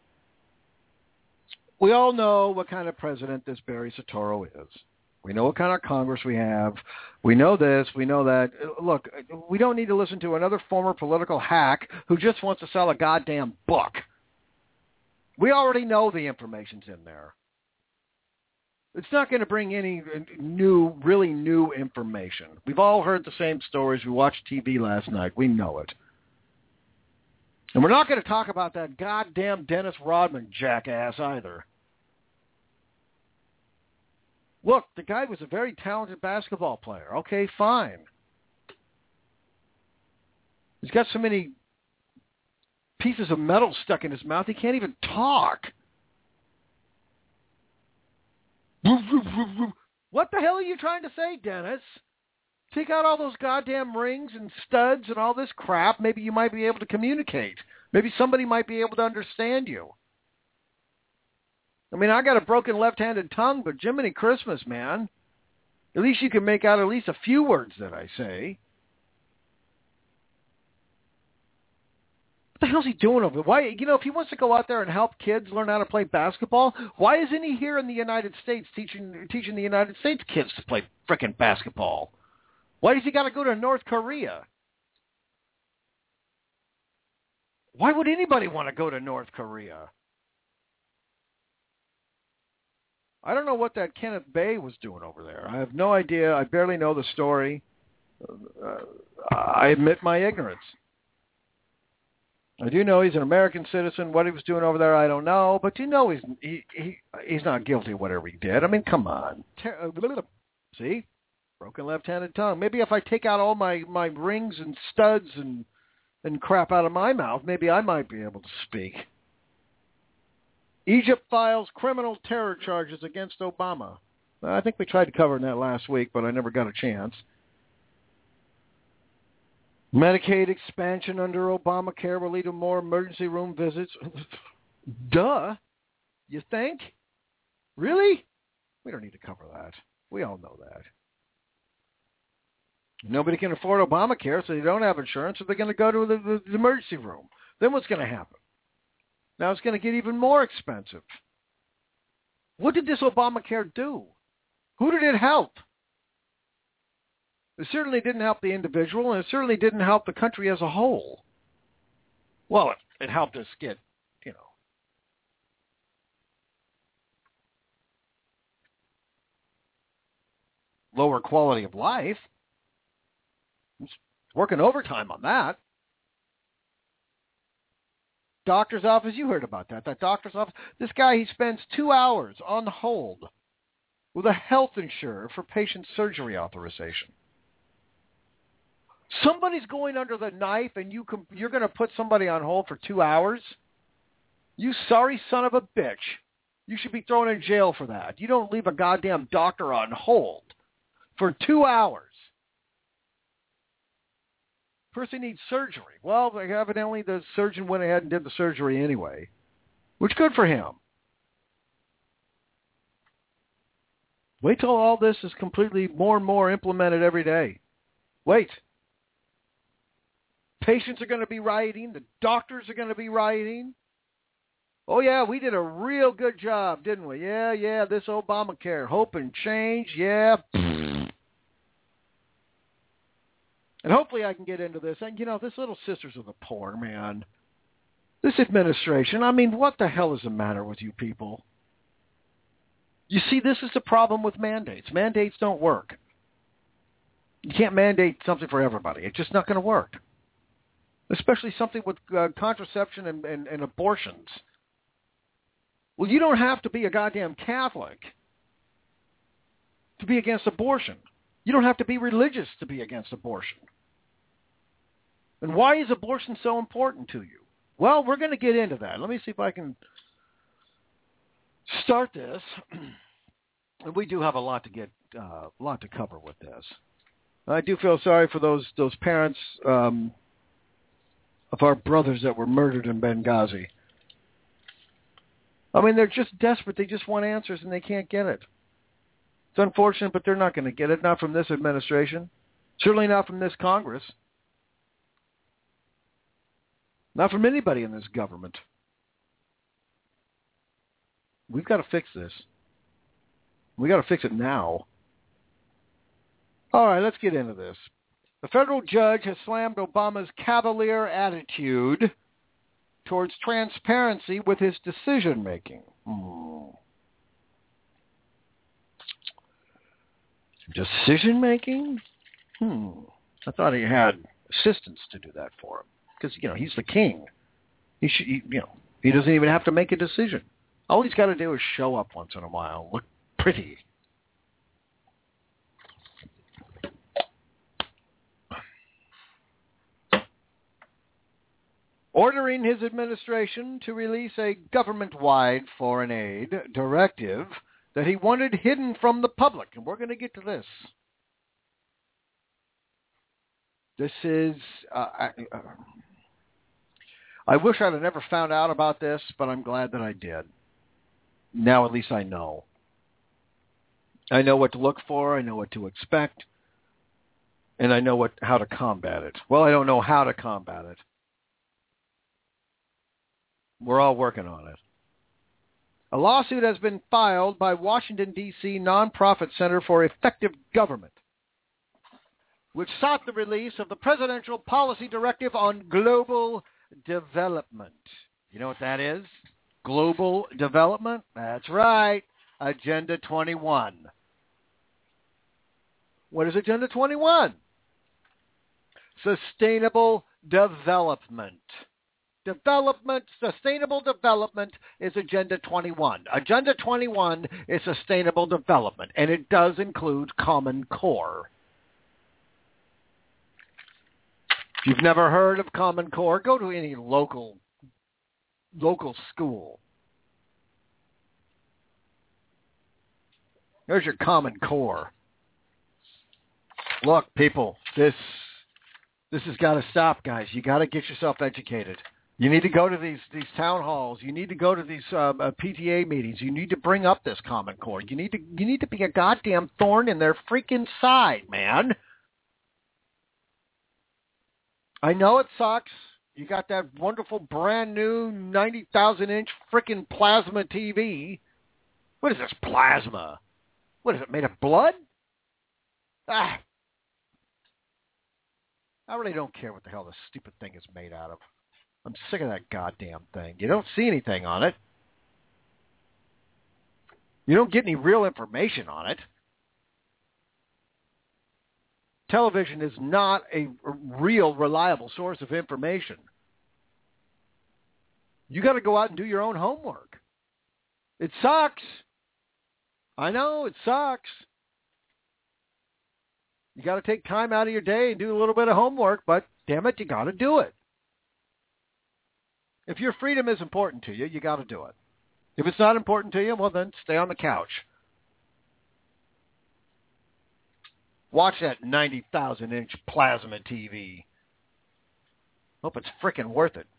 We all know what kind of president this Barry Soetoro is. We know what kind of Congress we have. We know this. We know that. Look, we don't need to listen to another former political hack who just wants to sell a goddamn book. We already know the information's in there. It's not going to bring any new, really new information. We've all heard the same stories. We watched T V last night. We know it. And we're not going to talk about that goddamn Dennis Rodman jackass either. Look, the guy was a very talented basketball player. Okay, fine. He's got so many pieces of metal stuck in his mouth, he can't even talk. What the hell are you trying to say, Dennis? Take out all those goddamn rings and studs and all this crap. Maybe you might be able to communicate. Maybe somebody might be able to understand you. I mean, I got a broken left-handed tongue, but Jiminy Christmas, man. At least you can make out at least a few words that I say. What the hell's he doing over there? Why, you know, if he wants to go out there and help kids learn how to play basketball, why isn't he here in the United States teaching teaching the United States kids to play frickin' basketball? Why does he got to go to North Korea? Why would anybody want to go to North Korea? I don't know what that Kenneth Bay was doing over there. I have no idea. I barely know the story. uh, I admit my ignorance. I do know he's an American citizen. What he was doing over there, I don't know. But you know he's he, he he's not guilty of whatever he did. I mean, come on. See? Broken left-handed tongue. Maybe if I take out all my, my rings and studs and and crap out of my mouth, maybe I might be able to speak. Egypt files criminal terror charges against Obama. I think we tried to cover that last week, but I never got a chance. Medicaid expansion under Obamacare will lead to more emergency room visits. Duh. You think? Really? We don't need to cover that. We all know that. Nobody can afford Obamacare, so they don't have insurance, so they're going to go to the, the, the emergency room. Then what's going to happen? Now it's going to get even more expensive. What did this Obamacare do? Who did it help? It certainly didn't help the individual, and it certainly didn't help the country as a whole. Well, it, it helped us get, you know, lower quality of life. It's working overtime on that. Doctor's office, you heard about that. That doctor's office, this guy, he spends two hours on hold with a health insurer for patient surgery authorization. Somebody's going under the knife, and you can, you're going to put somebody on hold for two hours? You sorry son of a bitch. You should be thrown in jail for that. You don't leave a goddamn doctor on hold for two hours. Person needs surgery. Well, evidently the surgeon went ahead and did the surgery anyway, which good for him. Wait till all this is completely more and more implemented every day. Wait. Patients are going to be rioting. The doctors are going to be rioting. Oh, yeah, we did a real good job, didn't we? Yeah, yeah, this Obamacare. Hope and change, yeah. And hopefully I can get into this. And, you know, this Little Sisters of the Poor, man. This administration, I mean, what the hell is the matter with you people? You see, this is the problem with mandates. Mandates don't work. You can't mandate something for everybody. It's just not going to work. Especially something with uh, contraception and, and, and abortions. Well, you don't have to be a goddamn Catholic to be against abortion. You don't have to be religious to be against abortion. And why is abortion so important to you? Well, we're going to get into that. Let me see if I can start this. And we do have a lot to get, uh, a lot to cover with this. I do feel sorry for those those parents um, of our brothers that were murdered in Benghazi. I mean, they're just desperate. They just want answers, and they can't get it. It's unfortunate, but they're not going to get it. Not from this administration. Certainly not from this Congress. Not from anybody in this government. We've got to fix this. We've got to fix it now. All right, let's get into this. The federal judge has slammed Obama's cavalier attitude towards transparency with his decision-making. Hmm. Decision-making? Hmm. I thought he had assistants to do that for him. Because, you know, he's the king. He should, he, you know, he doesn't even have to make a decision. All he's got to do is show up once in a while, look pretty. Ordering his administration to release a government-wide foreign aid directive that he wanted hidden from the public. And we're going to get to this. This is... Uh, I, uh, I wish I'd have never found out about this, but I'm glad that I did. Now at least I know. I know what to look for. I know what to expect. And I know what how to combat it. Well, I don't know how to combat it. We're all working on it. A lawsuit has been filed by Washington, D C Nonprofit Center for Effective Government, which sought the release of the Presidential Policy Directive on Global Development. You know what that is? Global development? That's right. Agenda twenty-one. What is Agenda twenty-one? Sustainable development. Development, sustainable development is Agenda twenty-one. Agenda twenty-one is sustainable development, and it does include Common Core. If you've never heard of Common Core, go to any local local school. There's your Common Core. Look, people, this this has got to stop, guys. You got to get yourself educated. You need to go to these, these town halls. You need to go to these uh, uh, P T A meetings. You need to bring up this Common Core. You need to you need to be a goddamn thorn in their freaking side, man. I know it sucks. You got that wonderful brand new ninety thousand inch freaking plasma T V. What is this plasma? What is it, made of blood? Ah. I really don't care what the hell this stupid thing is made out of. I'm sick of that goddamn thing. You don't see anything on it. You don't get any real information on it. Television is not a real, reliable source of information. You got to go out and do your own homework. It sucks. I know, it sucks. You got to take time out of your day and do a little bit of homework, but damn it, you got to do it. If your freedom is important to you, you got to do it. If it's not important to you, well, then stay on the couch. Watch that ninety thousand inch plasma T V. Hope it's frickin' worth it.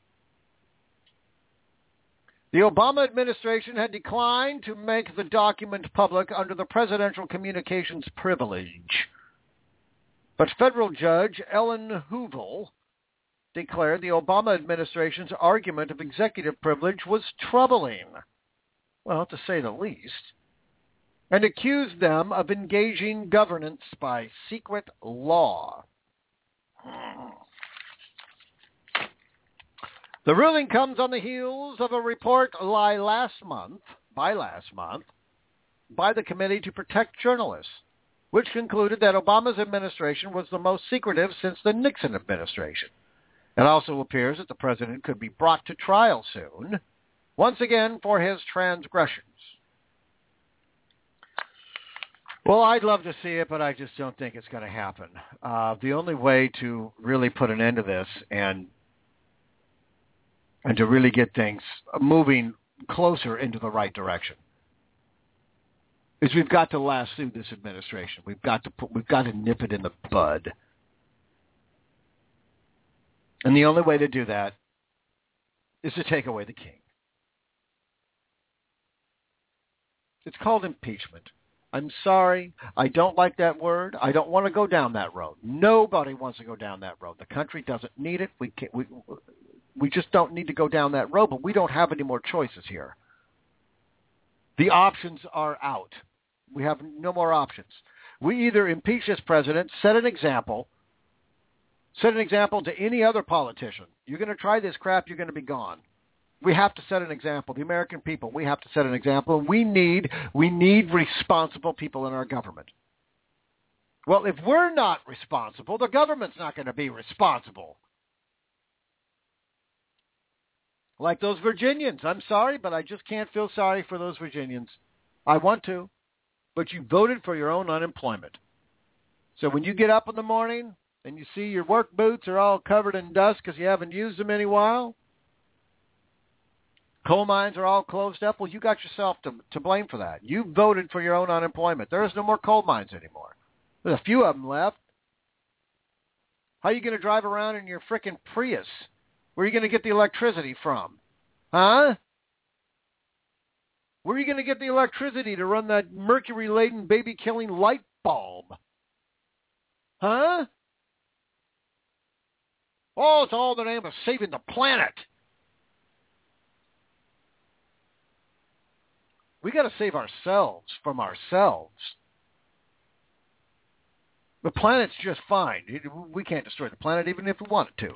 The Obama administration had declined to make the document public under the Presidential Communications Privilege. But federal judge Ellen Hoovel declared the Obama administration's argument of executive privilege was troubling, well, to say the least, and accused them of engaging governance by secret law. The ruling comes on the heels of a report by last month, by last month, by the Committee to Protect Journalists, which concluded that Obama's administration was the most secretive since the Nixon administration. It also appears that the president could be brought to trial soon, once again for his transgressions. Well, I'd love to see it, but I just don't think it's going to happen. Uh, the only way to really put an end to this and and to really get things moving closer into the right direction is we've got to lasso this administration. We've got to put, we've got to nip it in the bud. And the only way to do that is to take away the king. It's called impeachment. I'm sorry. I don't like that word. I don't want to go down that road. Nobody wants to go down that road. The country doesn't need it. We can't, we we just don't need to go down that road, but we don't have any more choices here. The options are out. We have no more options. We either impeach this president, set an example, set an example to any other politician. You're going to try this crap, you're going to be gone. We have to set an example. The American people, we have to set an example. We need, we need responsible people in our government. Well, if we're not responsible, the government's not going to be responsible. Like those Virginians. I'm sorry, but I just can't feel sorry for those Virginians. I want to, but you voted for your own unemployment. So when you get up in the morning and you see your work boots are all covered in dust because you haven't used them in a while, coal mines are all closed up, well, you got yourself to, to blame for that. You voted for your own unemployment. There is no more coal mines anymore. There's a few of them left. How are you going to drive around in your frickin' Prius? Where are you going to get the electricity from? Huh? Where are you going to get the electricity to run that mercury-laden, baby-killing light bulb? Huh? Oh, it's all in the name of saving the planet. We got to save ourselves from ourselves. The planet's just fine. We can't destroy the planet even if we wanted to.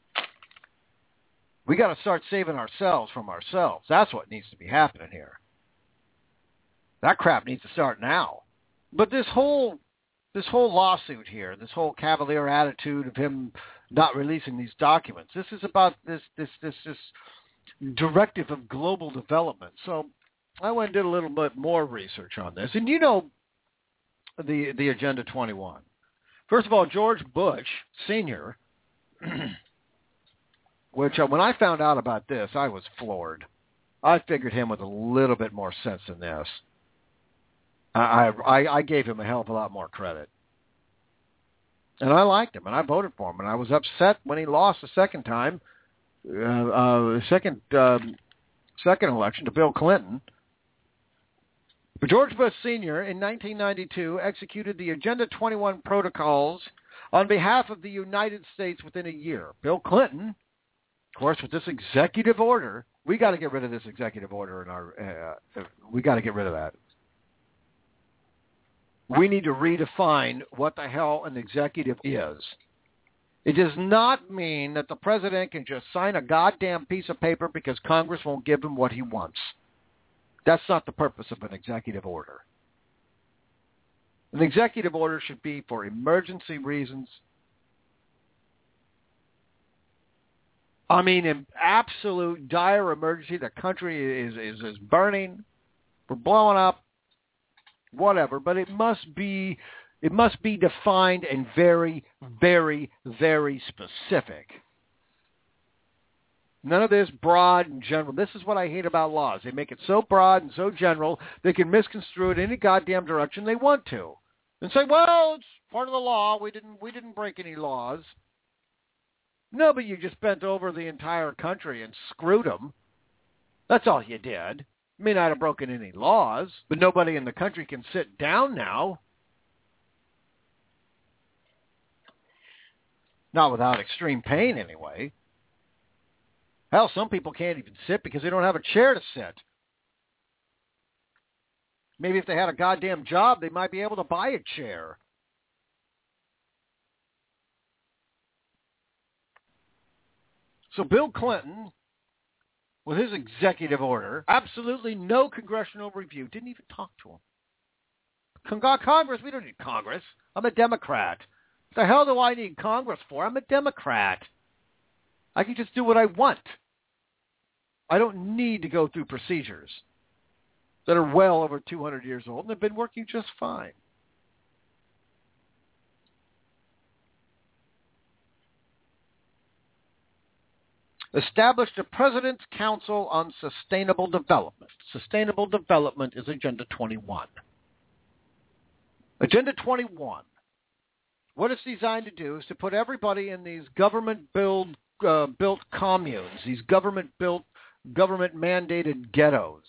We got to start saving ourselves from ourselves. That's what needs to be happening here. That crap needs to start now. But this whole this whole lawsuit here, this whole cavalier attitude of him not releasing these documents, this is about this this this this directive of global development. So I went and did a little bit more research on this, and you know the the Agenda twenty-one. First of all, George Bush Senior, which uh, when I found out about this, I was floored. I figured him with a little bit more sense than this. I, I I gave him a hell of a lot more credit. And I liked him, and I voted for him, and I was upset when he lost the second time, uh, uh, the second, uh, second election to Bill Clinton. But George Bush Senior in nineteen ninety-two executed the Agenda twenty-one protocols on behalf of the United States within a year. Bill Clinton, of course, with this executive order, we got to get rid of this executive order in our, uh, we got to get rid of that. We need to redefine what the hell an executive is. It does not mean that the president can just sign a goddamn piece of paper because Congress won't give him what he wants. That's not the purpose of an executive order. An executive order should be for emergency reasons. I mean, in absolute dire emergency, the country is, is, is burning, we're blowing up, whatever, but it must be it must be defined and very, very, very specific. None of this broad and general. This is what I hate about laws. They make it so broad and so general they can misconstrue it any goddamn direction they want to. And say, well, it's part of the law. We didn't we didn't break any laws. No, but you just bent over the entire country and screwed them. That's all you did. May not have broken any laws, but nobody in the country can sit down now. Not without extreme pain, anyway. Hell, some people can't even sit because they don't have a chair to sit. Maybe if they had a goddamn job, they might be able to buy a chair. So Bill Clinton, with his executive order, absolutely no congressional review, didn't even talk to him. Con- Congress, we don't need Congress. I'm a Democrat. What the hell do I need Congress for? I'm a Democrat. I can just do what I want. I don't need to go through procedures that are well over two hundred years old and have been working just fine. Established a President's Council on Sustainable Development. Sustainable Development is Agenda twenty-one. Agenda twenty-one. What it's designed to do is to put everybody in these government-built uh, built communes, these government-built, government-mandated ghettos.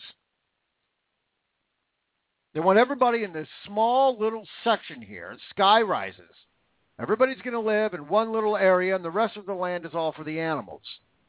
They want everybody in this small little section here. Sky rises. Everybody's going to live in one little area, and the rest of the land is all for the animals.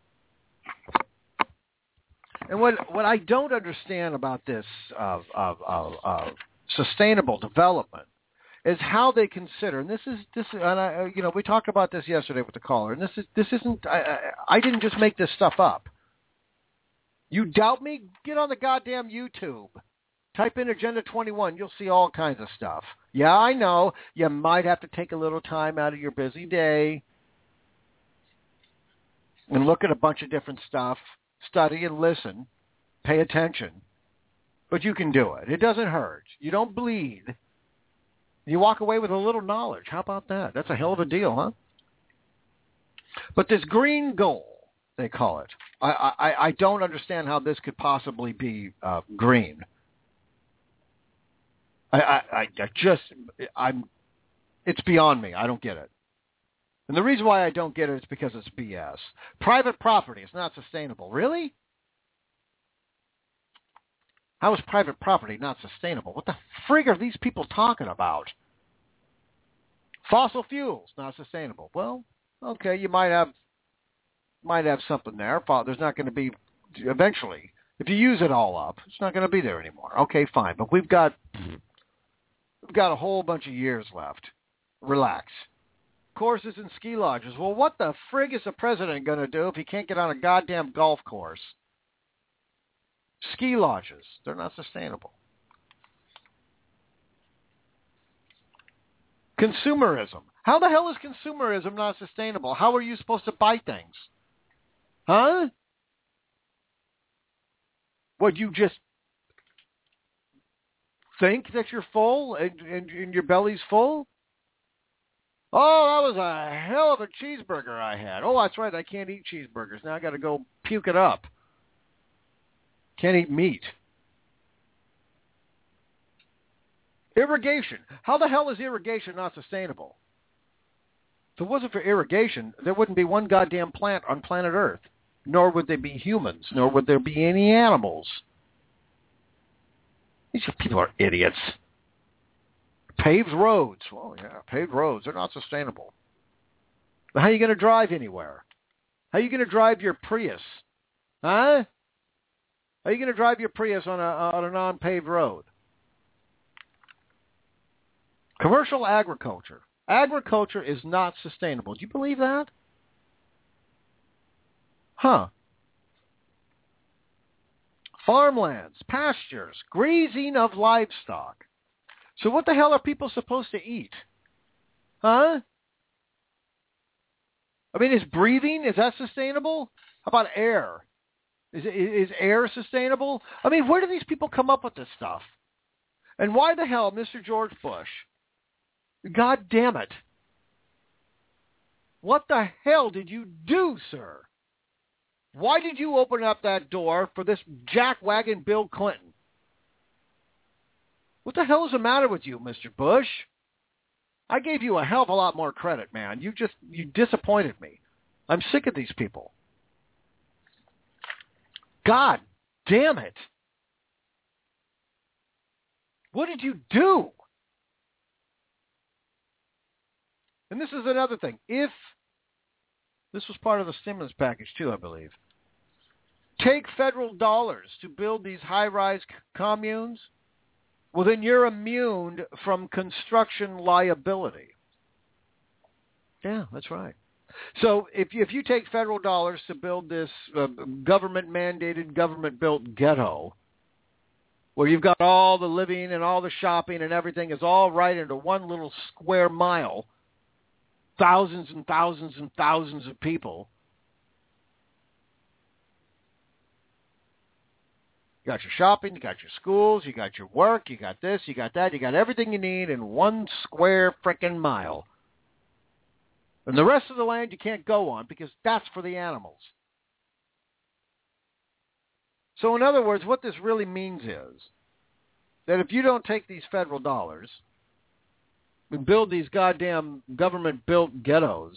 And what what I don't understand about this of of, of, of sustainable development is how they consider, and this is this and I you know we talked about this yesterday with the caller, and this is this isn't I, I, I didn't just make this stuff up. You doubt me? Get on the goddamn YouTube. Type in Agenda twenty-one. You'll see all kinds of stuff. Yeah, I know. You might have to take a little time out of your busy day and look at a bunch of different stuff, study and listen, pay attention. But you can do it. It doesn't hurt. You don't bleed. You walk away with a little knowledge. How about that? That's a hell of a deal, huh? But this green goal, they call it, I, I, I don't understand how this could possibly be uh, green. I, I, I just, I'm, it's beyond me. I don't get it. And the reason why I don't get it is because it's B S. Private property is not sustainable. Really? How is private property not sustainable? What the frig are these people talking about? Fossil fuels, not sustainable. Well, okay, you might have might have something there. There's not going to be, eventually, if you use it all up, it's not going to be there anymore. Okay, fine. But we've got we've got a whole bunch of years left. Relax. Courses and ski lodges. Well, what the frig is the president going to do if he can't get on a goddamn golf course? Ski lodges. They're not sustainable. Consumerism. How the hell is consumerism not sustainable? How are you supposed to buy things? Huh? What, you just think that you're full and, and, and your belly's full? Oh, that was a hell of a cheeseburger I had. Oh, that's right, I can't eat cheeseburgers. Now I got to go puke it up. Can't eat meat. Irrigation. How the hell is irrigation not sustainable? If it wasn't for irrigation, there wouldn't be one goddamn plant on planet Earth. Nor would there be humans. Nor would there be any animals. These people are idiots. Paved roads. Well, yeah, paved roads. They're not sustainable. But how are you going to drive anywhere? How are you going to drive your Prius? Huh? How are you going to drive your Prius on a on a non-paved road? Commercial agriculture. Agriculture is not sustainable. Do you believe that? Huh. Farmlands, pastures, grazing of livestock. So what the hell are people supposed to eat? Huh? I mean, is breathing, is that sustainable? How about air? Is, is air sustainable? I mean, where do these people come up with this stuff? And why the hell, Mister George Bush? God damn it. What the hell did you do, sir? Why did you open up that door for this jackwagon Bill Clinton? What the hell is the matter with you, Mister Bush? I gave you a hell of a lot more credit, man. You just, you disappointed me. I'm sick of these people. God damn it. What did you do? And this is another thing. If this was part of the stimulus package too, I believe. Take federal dollars to build these high-rise c- communes, well, then you're immune from construction liability. Yeah, that's right. So if you, if you take federal dollars to build this uh, government-mandated, government-built ghetto, where you've got all the living and all the shopping and everything is all right into one little square mile, thousands and thousands and thousands of people. You got your shopping, you got your schools, you got your work, you got this, you got that, you got everything you need in one square frickin' mile. And the rest of the land you can't go on because that's for the animals. So in other words, what this really means is that if you don't take these federal dollars and build these goddamn government-built ghettos,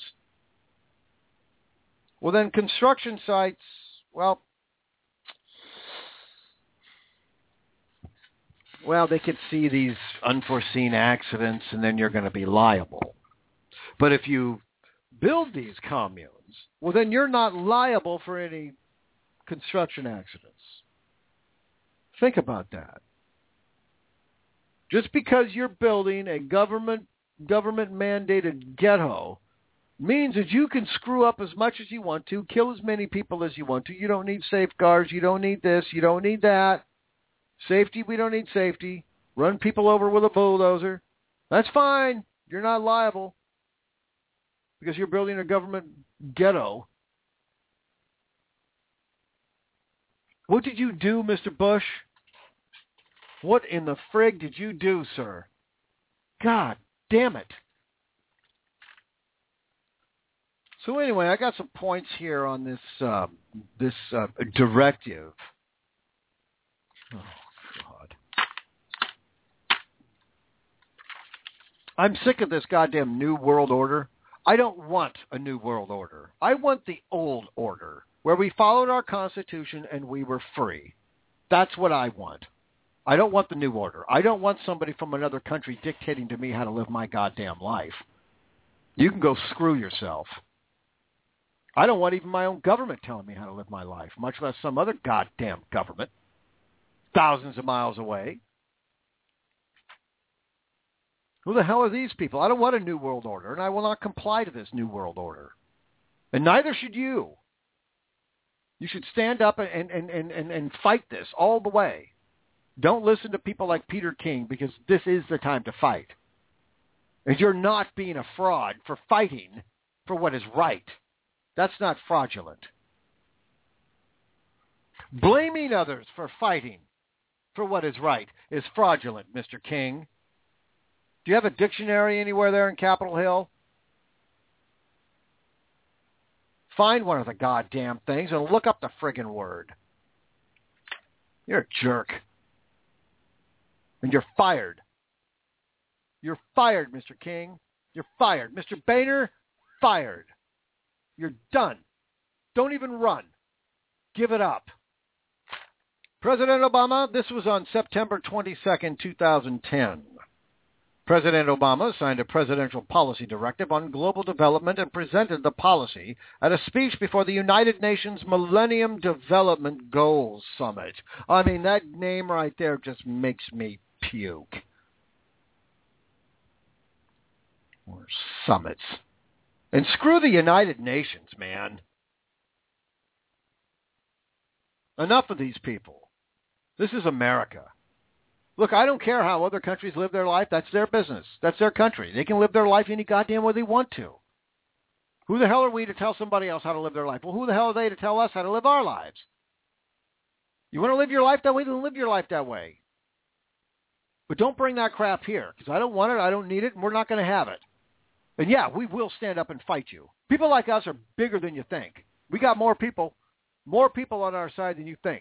well, then construction sites, well, well, they could see these unforeseen accidents, and then you're going to be liable. But if you build these communes, well, then you're not liable for any construction accidents. Think about that. Just because you're building a government government mandated ghetto means that you can screw up as much as you want to, kill as many people as you want to. You don't need safeguards. You don't need this. You don't need that. Safety, we don't need safety. Run people over with a bulldozer. That's fine. You're not liable because you're building a government ghetto. What did you do, Mister Bush? What in the frig did you do, sir? God damn it. So anyway, I got some points here on this uh, this uh, directive. Oh, God. I'm sick of this goddamn New World Order. I don't want a New World Order. I want the old order, where we followed our Constitution and we were free. That's what I want. I don't want the New Order. I don't want somebody from another country dictating to me how to live my goddamn life. You can go screw yourself. I don't want even my own government telling me how to live my life, much less some other goddamn government thousands of miles away. Who the hell are these people? I don't want a New World Order, and I will not comply to this New World Order. And neither should you. You should stand up and, and, and, and, and fight this all the way. Don't listen to people like Peter King, because this is the time to fight. And you're not being a fraud for fighting for what is right. That's not fraudulent. Blaming others for fighting for what is right is fraudulent, Mister King. Do you have a dictionary anywhere there in Capitol Hill? Find one of the goddamn things and look up the friggin' word. You're a jerk. And you're fired. You're fired, Mister King. You're fired. Mister Boehner, fired. You're done. Don't even run. Give it up. President Obama, this was on September twenty-second, two thousand ten. President Obama signed a presidential policy directive on global development and presented the policy at a speech before the United Nations Millennium Development Goals Summit. I mean, that name right there just makes me puke. Or summits. And screw the United Nations, man. Enough of these people. This is America. Look, I don't care how other countries live their life. That's their business. That's their country. They can live their life any goddamn way they want to. Who the hell are we to tell somebody else how to live their life? Well, who the hell are they to tell us how to live our lives? You want to live your life that way? Then live your life that way. But don't bring that crap here, because I don't want it, I don't need it, and we're not going to have it. And yeah, we will stand up and fight you. People like us are bigger than you think. We got more people, more people on our side than you think.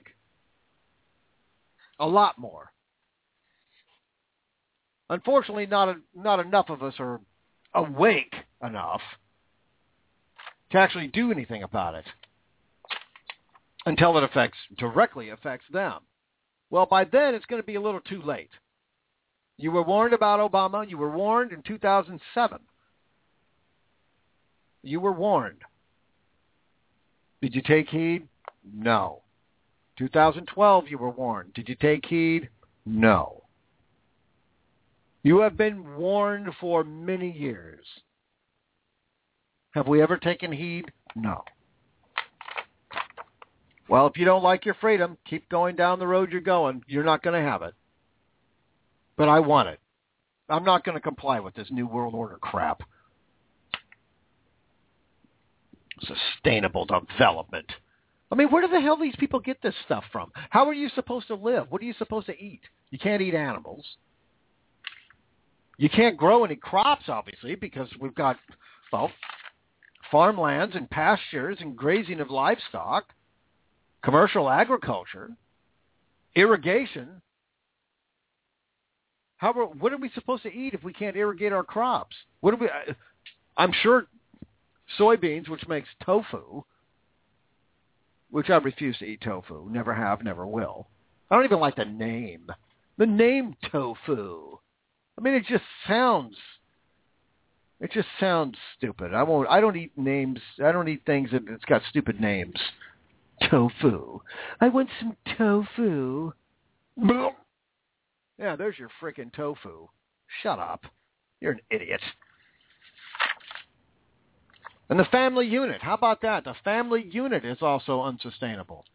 A lot more. Unfortunately, not a, not enough of us are awake enough to actually do anything about it until it affects directly affects them. Well, by then it's going to be a little too late. You were warned about Obama. You were warned in two thousand seven. You were warned. Did you take heed? No. two thousand twelve, you were warned. Did you take heed? No. You have been warned for many years. Have we ever taken heed? No. Well, if you don't like your freedom, keep going down the road you're going. You're not going to have it. But I want it. I'm not going to comply with this New World Order crap. Sustainable development. I mean, where do the hell these people get this stuff from? How are you supposed to live? What are you supposed to eat? You can't eat animals. You can't grow any crops, obviously, because we've got, well, farmlands and pastures and grazing of livestock, commercial agriculture, irrigation. How are, what are we supposed to eat if we can't irrigate our crops? What are we? I'm sure soybeans, which makes tofu, which I refuse to eat tofu, never have, never will. I don't even like the name. The name tofu. I mean, it just sounds, it just sounds stupid. I won't, I don't eat names, I don't eat things that it's got stupid names. Tofu. I want some tofu. Yeah, there's your frickin' tofu. Shut up. You're an idiot. And the family unit, how about that? The family unit is also unsustainable.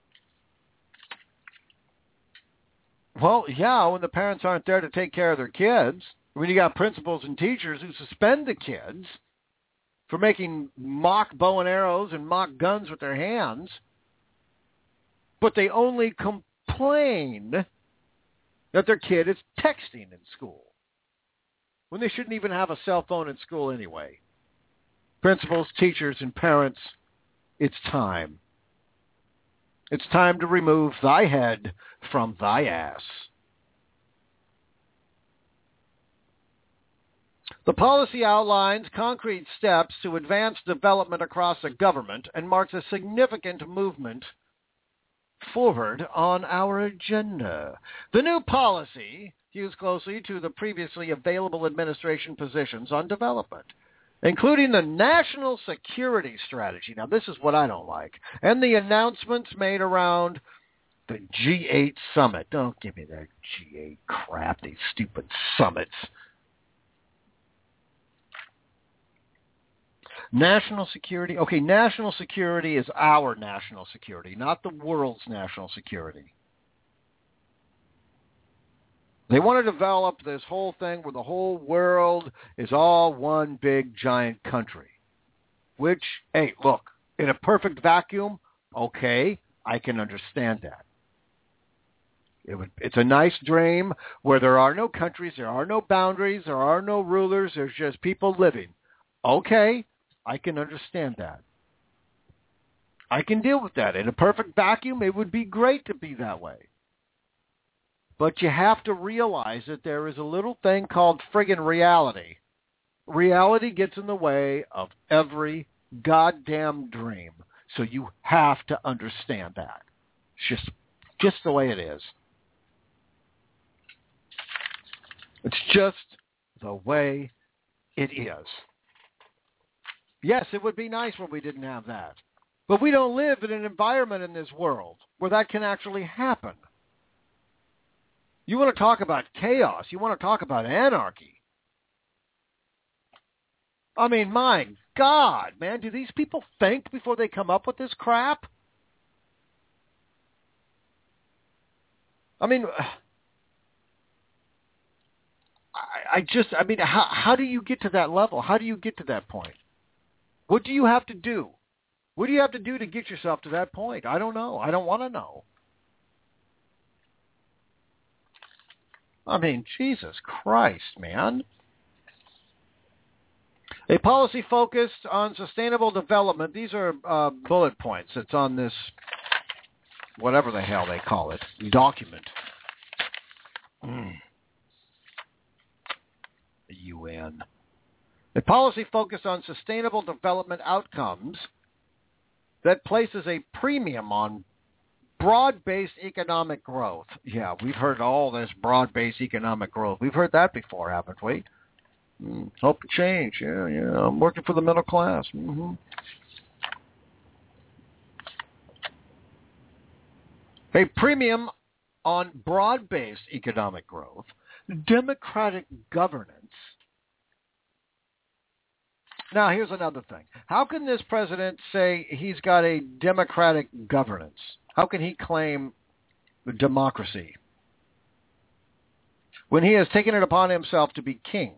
Well, yeah, when the parents aren't there to take care of their kids, when you got principals and teachers who suspend the kids for making mock bow and arrows and mock guns with their hands, but they only complain that their kid is texting in school when they shouldn't even have a cell phone in school anyway. Principals, teachers, and parents, it's time. It's time to remove thy head from thy ass. The policy outlines concrete steps to advance development across the government and marks a significant movement forward on our agenda. The new policy hews closely to the previously available administration positions on development, including the national security strategy. Now, this is what I don't like. And the announcements made around the G eight summit. Don't give me that G eight crap, these stupid summits. National security. Okay, national security is our national security, not the world's national security. They want to develop this whole thing where the whole world is all one big giant country. Which, hey, look, in a perfect vacuum, okay, I can understand that. It would, it's a nice dream where there are no countries, there are no boundaries, there are no rulers, there's just people living. Okay, I can understand that. I can deal with that. In a perfect vacuum, it would be great to be that way. But you have to realize that there is a little thing called friggin' reality. Reality gets in the way of every goddamn dream. So you have to understand that. It's just, just the way it is. It's just the way it is. Yes, it would be nice when we didn't have that. But we don't live in an environment in this world where that can actually happen. You want to talk about chaos. You want to talk about anarchy. I mean, my God, man, do these people think before they come up with this crap? I mean, I, I just, I mean, how, how do you get to that level? How do you get to that point? What do you have to do? What do you have to do to get yourself to that point? I don't know. I don't want to know. I mean, Jesus Christ, man. A policy focused on sustainable development. These are uh, bullet points. It's on this, whatever the hell they call it, document. Mm. The U N. A policy focused on sustainable development outcomes that places a premium on broad-based economic growth. Yeah, we've heard all this broad-based economic growth. We've heard that before, haven't we? Mm, hope to change. Yeah, yeah. I'm working for the middle class. Mm-hmm. A premium on broad-based economic growth, democratic governance. Now, here's another thing. How can this president say he's got a democratic governance? How can he claim democracy when he has taken it upon himself to be king?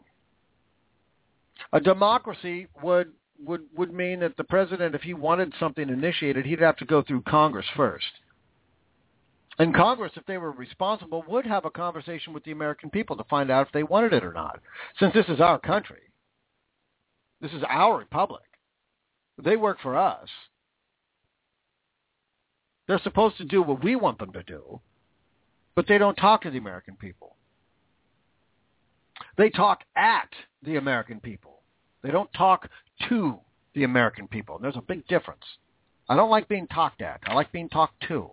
A democracy would, would, would mean that the president, if he wanted something initiated, he'd have to go through Congress first. And Congress, if they were responsible, would have a conversation with the American people to find out if they wanted it or not. Since this is our country, this is our republic, they work for us. They're supposed to do what we want them to do, but they don't talk to the American people. They talk at the American people. They don't talk to the American people. And there's a big difference. I don't like being talked at. I like being talked to.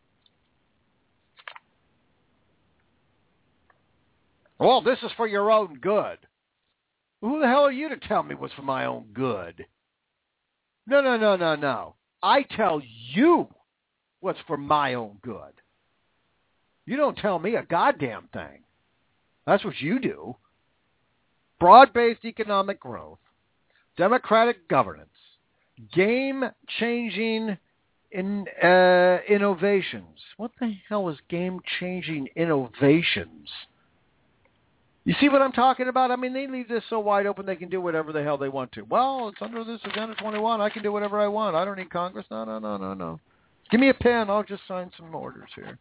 Well, this is for your own good. Who the hell are you to tell me what's for my own good? No, no, no, no, no. I tell you what's for my own good. You don't tell me a goddamn thing. That's what you do. Broad-based economic growth, democratic governance, game-changing in, uh, innovations. What the hell is game-changing innovations? You see what I'm talking about? I mean, they leave this so wide open they can do whatever the hell they want to. Well, it's under this Agenda twenty-one. I can do whatever I want. I don't need Congress. No, no, no, no, no. Give me a pen. I'll just sign some orders here.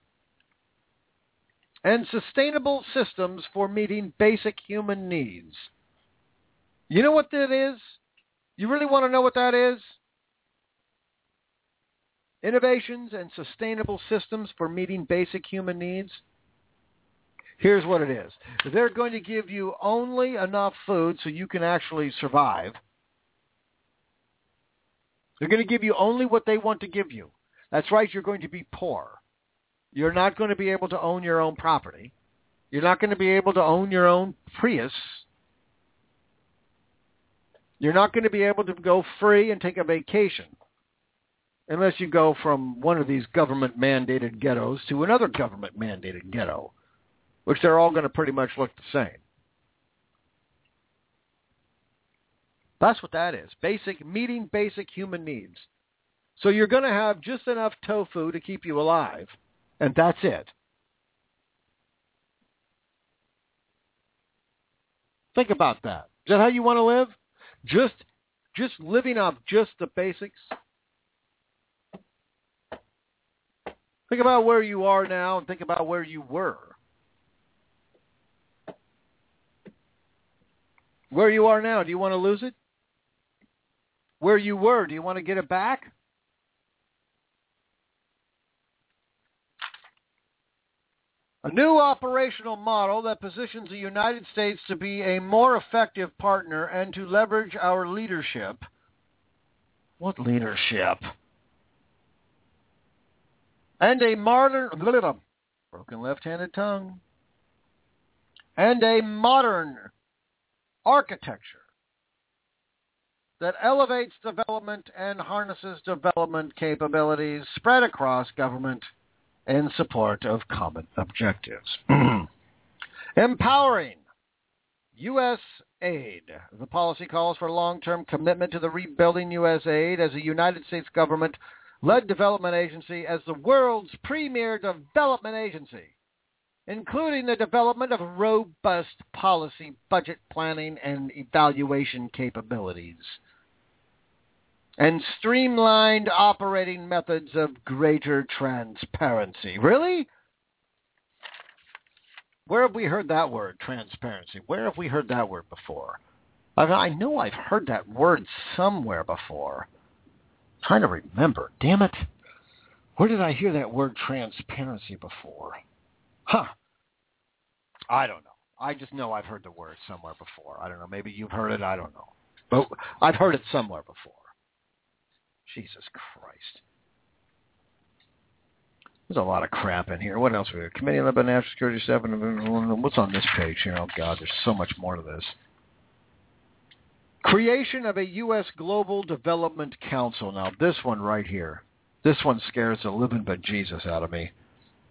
And sustainable systems for meeting basic human needs. You know what that is? You really want to know what that is? Innovations and sustainable systems for meeting basic human needs. Here's what it is. They're going to give you only enough food so you can actually survive. They're going to give you only what they want to give you. That's right, you're going to be poor. You're not going to be able to own your own property. You're not going to be able to own your own Prius. You're not going to be able to go free and take a vacation unless you go from one of these government-mandated ghettos to another government-mandated ghetto, which they're all going to pretty much look the same. That's what that is. Basic, meeting basic human needs. So you're going to have just enough tofu to keep you alive, and that's it. Think about that. Is that how you want to live? Just, just living off just the basics? Think about where you are now and think about where you were. Where you are now, do you want to lose it? Where you were, do you want to get it back? A new operational model that positions the United States to be a more effective partner and to leverage our leadership. What leadership? And a modern, broken left-handed tongue, and a modern architecture that elevates development and harnesses development capabilities spread across government in support of common objectives. Empowering U S aid. The policy calls for long-term commitment to the rebuilding U S aid as a United States government-led development agency as the world's premier development agency, including the development of robust policy, budget planning, and evaluation capabilities, and streamlined operating methods of greater transparency. Really? Where have we heard that word, transparency? Where have we heard that word before? I, I know I've heard that word somewhere before. I'm trying to remember. Damn it. Where did I hear that word transparency before? Huh. I don't know. I just know I've heard the word somewhere before. I don't know. Maybe you've heard it. I don't know. But I've heard it somewhere before. Jesus Christ. There's a lot of crap in here. What else we got? Committee on National Security seven. What's on this page here? Oh, God, there's so much more to this. Creation of a U S Global Development Council. Now, this one right here. This one scares the living bejesus out of me.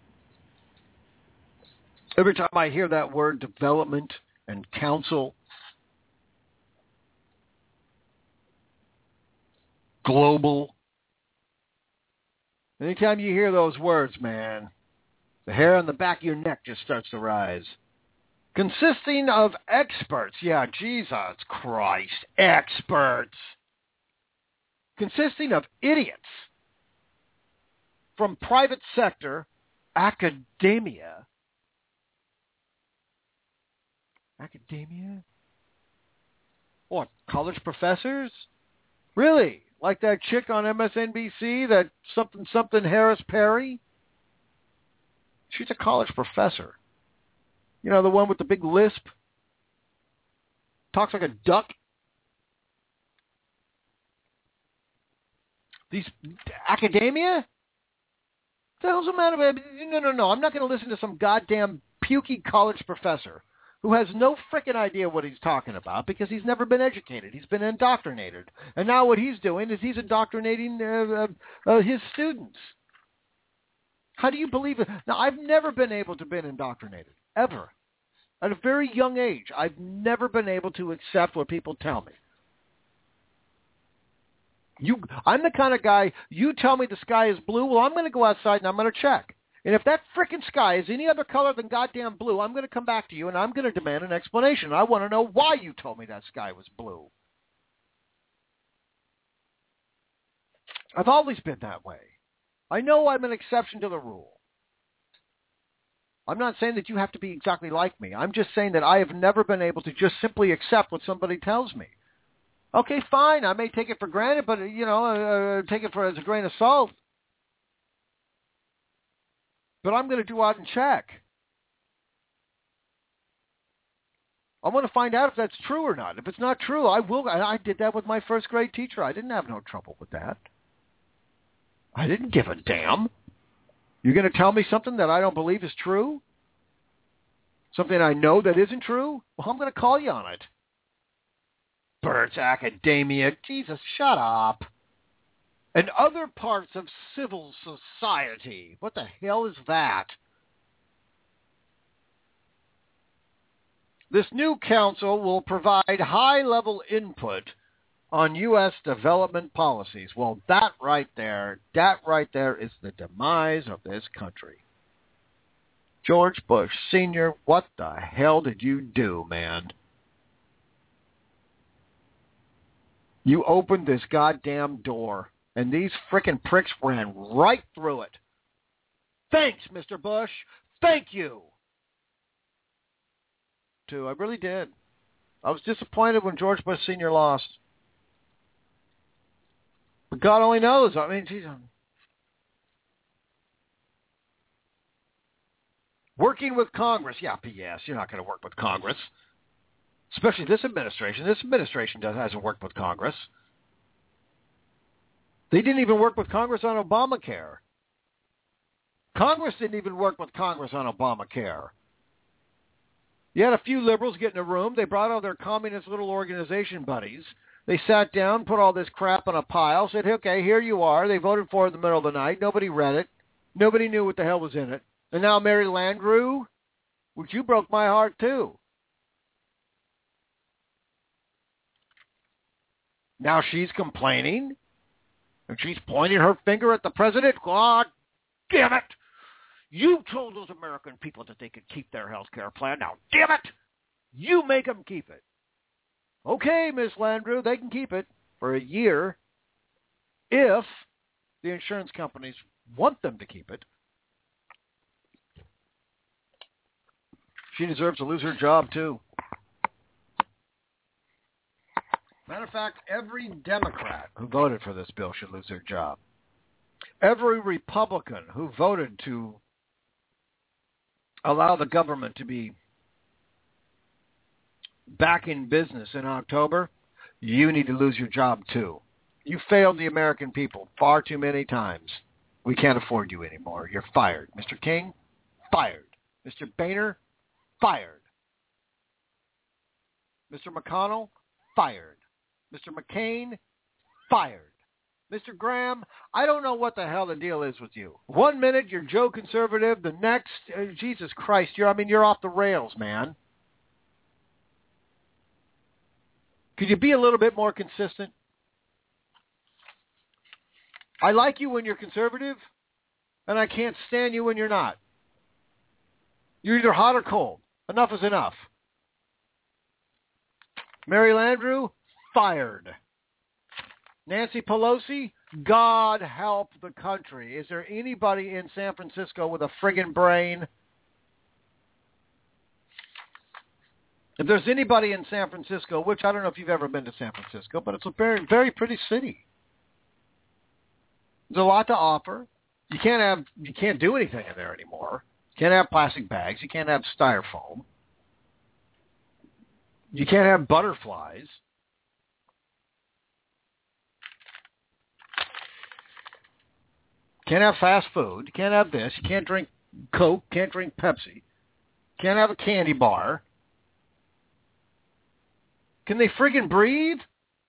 Every time I hear that word development and council, global, anytime you hear those words, man, the hair on the back of your neck just starts to rise. Consisting of experts. Yeah, Jesus Christ, experts. Consisting of idiots from private sector, academia. Academia? What, college professors? Really? Like that chick on M S N B C, that something something Harris Perry? She's a college professor. You know, the one with the big lisp? Talks like a duck? These academia? What the hell's the matter with it? No, no, no. I'm not going to listen to some goddamn pukey college professor who has no frickin' idea what he's talking about because he's never been educated. He's been indoctrinated. And now what he's doing is he's indoctrinating uh, uh, uh, his students. How do you believe it? Now, I've never been able to be indoctrinated, ever. At a very young age, I've never been able to accept what people tell me. You, I'm the kind of guy, you tell me the sky is blue, well, I'm going to go outside and I'm going to check. And if that frickin' sky is any other color than goddamn blue, I'm going to come back to you and I'm going to demand an explanation. I want to know why you told me that sky was blue. I've always been that way. I know I'm an exception to the rule. I'm not saying that you have to be exactly like me. I'm just saying that I have never been able to just simply accept what somebody tells me. Okay, fine. I may take it for granted, but, you know, uh, take it for as a grain of salt. But I'm going to go out and check. I want to find out if that's true or not. If it's not true, I will. I did that with my first grade teacher. I didn't have no trouble with that. I didn't give a damn. You're going to tell me something that I don't believe is true? Something I know that isn't true? Well, I'm going to call you on it. Birds, academia. Jesus, shut up. And other parts of civil society. What the hell is that? This new council will provide high-level input on U S development policies. Well, that right there, that right there is the demise of this country. George Bush Senior, what the hell did you do, man? You opened this goddamn door, and these frickin' pricks ran right through it. Thanks, Mister Bush. Thank you. Too, I really did. I was disappointed when George Bush Senior lost. But God only knows. I mean, geez. Working with Congress. Yeah, P S. You're not going to work with Congress. Especially this administration. This administration does, hasn't worked with Congress. They didn't even work with Congress on Obamacare. Congress didn't even work with Congress on Obamacare. You had a few liberals get in a room. They brought all their communist little organization buddies. They sat down, put all this crap on a pile, said, okay, here you are. They voted for it in the middle of the night. Nobody read it. Nobody knew what the hell was in it. And now Mary Landrieu, which you broke my heart too. Now she's complaining, and she's pointing her finger at the president. God damn it! You told those American people that they could keep their health care plan. Now, damn it! You make them keep it. Okay, Miss Landrieu, they can keep it for a year if the insurance companies want them to keep it. She deserves to lose her job, too. Matter of fact, every Democrat who voted for this bill should lose their job. Every Republican who voted to allow the government to be back in business in October, you need to lose your job too. You failed the American people far too many times. We can't afford you anymore. You're fired. Mister King, fired. Mister Boehner, fired. Mister McConnell, fired. Mister McCain, fired. Mister Graham, I don't know what the hell the deal is with you. One minute you're Joe Conservative, the next, uh, Jesus Christ, you're, I mean, you're off the rails, man. Could you be a little bit more consistent? I like you when you're conservative, and I can't stand you when you're not. You're either hot or cold. Enough is enough. Mary Landrieu, fired. Nancy Pelosi, God help the country. Is there anybody in San Francisco with a friggin' brain? If there's anybody in San Francisco, which I don't know if you've ever been to San Francisco, but it's a very, very pretty city. There's a lot to offer. You can't have, you can't do anything in there anymore. You can't have plastic bags. You can't have styrofoam. You can't have butterflies. Can't have fast food. You can't have this. You can't drink Coke. Can't drink Pepsi. Can't have a candy bar. Can they friggin' breathe?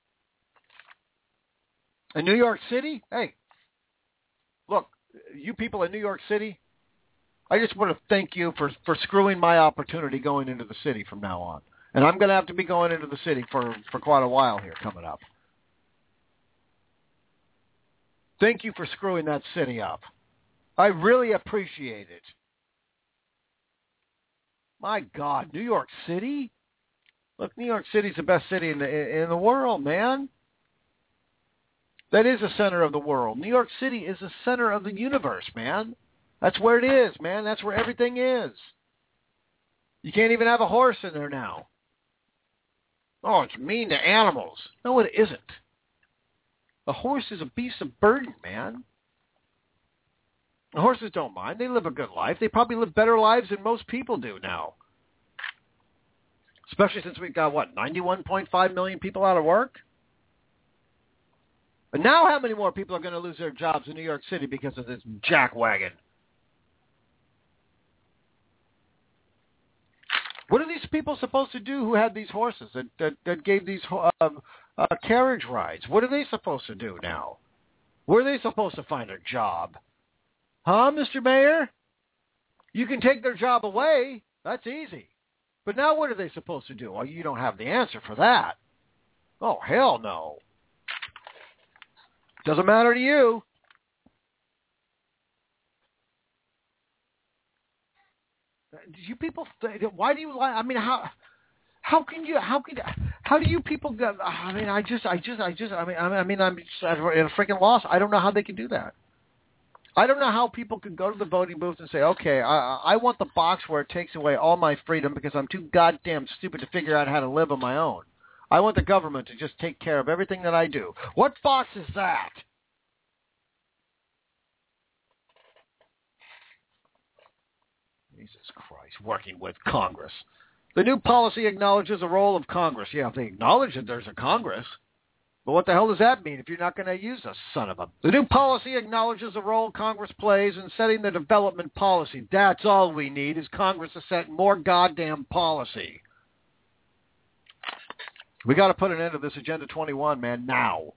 In New York City? Hey, look, you people in New York City, I just want to thank you for, for screwing my opportunity going into the city from now on. And I'm going to have to be going into the city for, for quite a while here coming up. Thank you for screwing that city up. I really appreciate it. My God, New York City? Look, New York City's the best city in the in the world, man. That is the center of the world. New York City is the center of the universe, man. That's where it is, man. That's where everything is. You can't even have a horse in there now. Oh, it's mean to animals. No, it isn't. A horse is a beast of burden, man. The horses don't mind. They live a good life. They probably live better lives than most people do now. Especially since we've got, what, ninety-one point five million people out of work? And now how many more people are going to lose their jobs in New York City because of this jackwagon? What are these people supposed to do who had these horses that, that, that gave these uh, uh, carriage rides? What are they supposed to do now? Where are they supposed to find a job? Huh, Mister Mayor? You can take their job away. That's easy. But now what are they supposed to do? Well, you don't have the answer for that. Oh, hell no. Doesn't matter to you. Do you people, why do you like, I mean, how, how can you, how can, How do you people get? I mean, I just, I just, I just, I mean, I mean, I'm just at a freaking loss. I don't know how they can do that. I don't know how people could go to the voting booth and say, okay, I, I want the box where it takes away all my freedom because I'm too goddamn stupid to figure out how to live on my own. I want the government to just take care of everything that I do. What box is that? Jesus Christ, working with Congress. The new policy acknowledges the role of Congress. Yeah, they acknowledge that there's a Congress. But what the hell does that mean if you're not going to use a son of a... The new policy acknowledges the role Congress plays in setting the development policy. That's all we need is Congress to set more goddamn policy. We got to put an end to this Agenda twenty-one, man, now.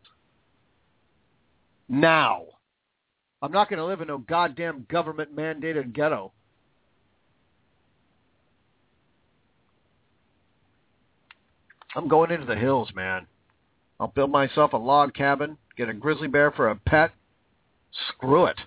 Now. I'm not going to live in no goddamn government-mandated ghetto. I'm going into the hills, man. I'll build myself a log cabin, get a grizzly bear for a pet. Screw it.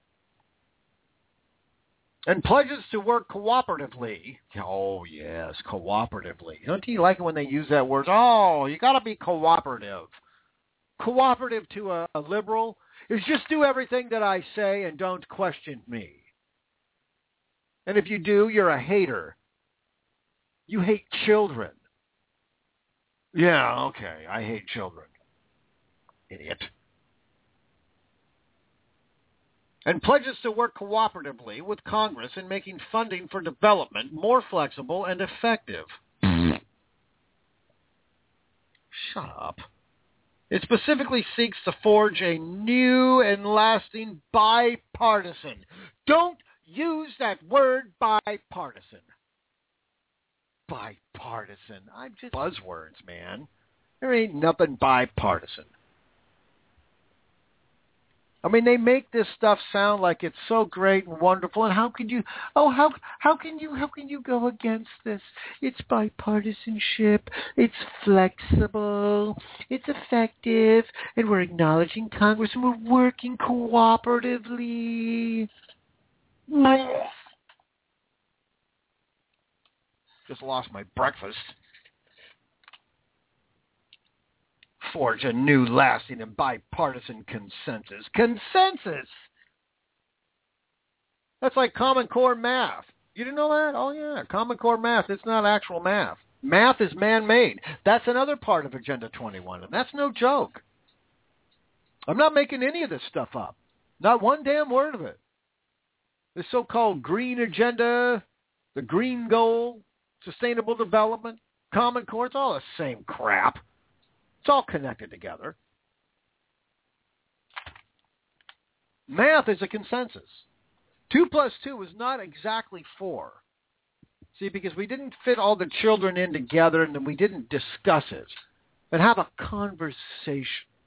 And pledges to work cooperatively. Oh, yes, cooperatively. Don't you like it when they use that word? Oh, you got to be cooperative. Cooperative to a, a liberal is just do everything that I say and don't question me. And if you do, you're a hater. You hate children. Yeah, okay, I hate children. Idiot. And pledges to work cooperatively with Congress in making funding for development more flexible and effective. Shut up. It specifically seeks to forge a new and lasting bipartisan. Don't use that word bipartisan. Bipartisan. I'm just buzzwords, man. There ain't nothing bipartisan. I mean, they make this stuff sound like it's so great and wonderful. And how can you? Oh, how how can you? How can you go against this? It's bipartisanship. It's flexible. It's effective, and we're acknowledging Congress and we're working cooperatively. Just lost my breakfast. Forge a new, lasting, and bipartisan consensus. Consensus! That's like Common Core math. You didn't know that? Oh, yeah. Common Core math. It's not actual math. Math is man-made. That's another part of Agenda twenty-one, and that's no joke. I'm not making any of this stuff up. Not one damn word of it. This so-called green agenda, the green goal, sustainable development, Common Core, it's all the same crap. It's all connected together. Math is a consensus. Two plus two is not exactly four. See, because we didn't fit all the children in together and then we didn't discuss it and have a conversation.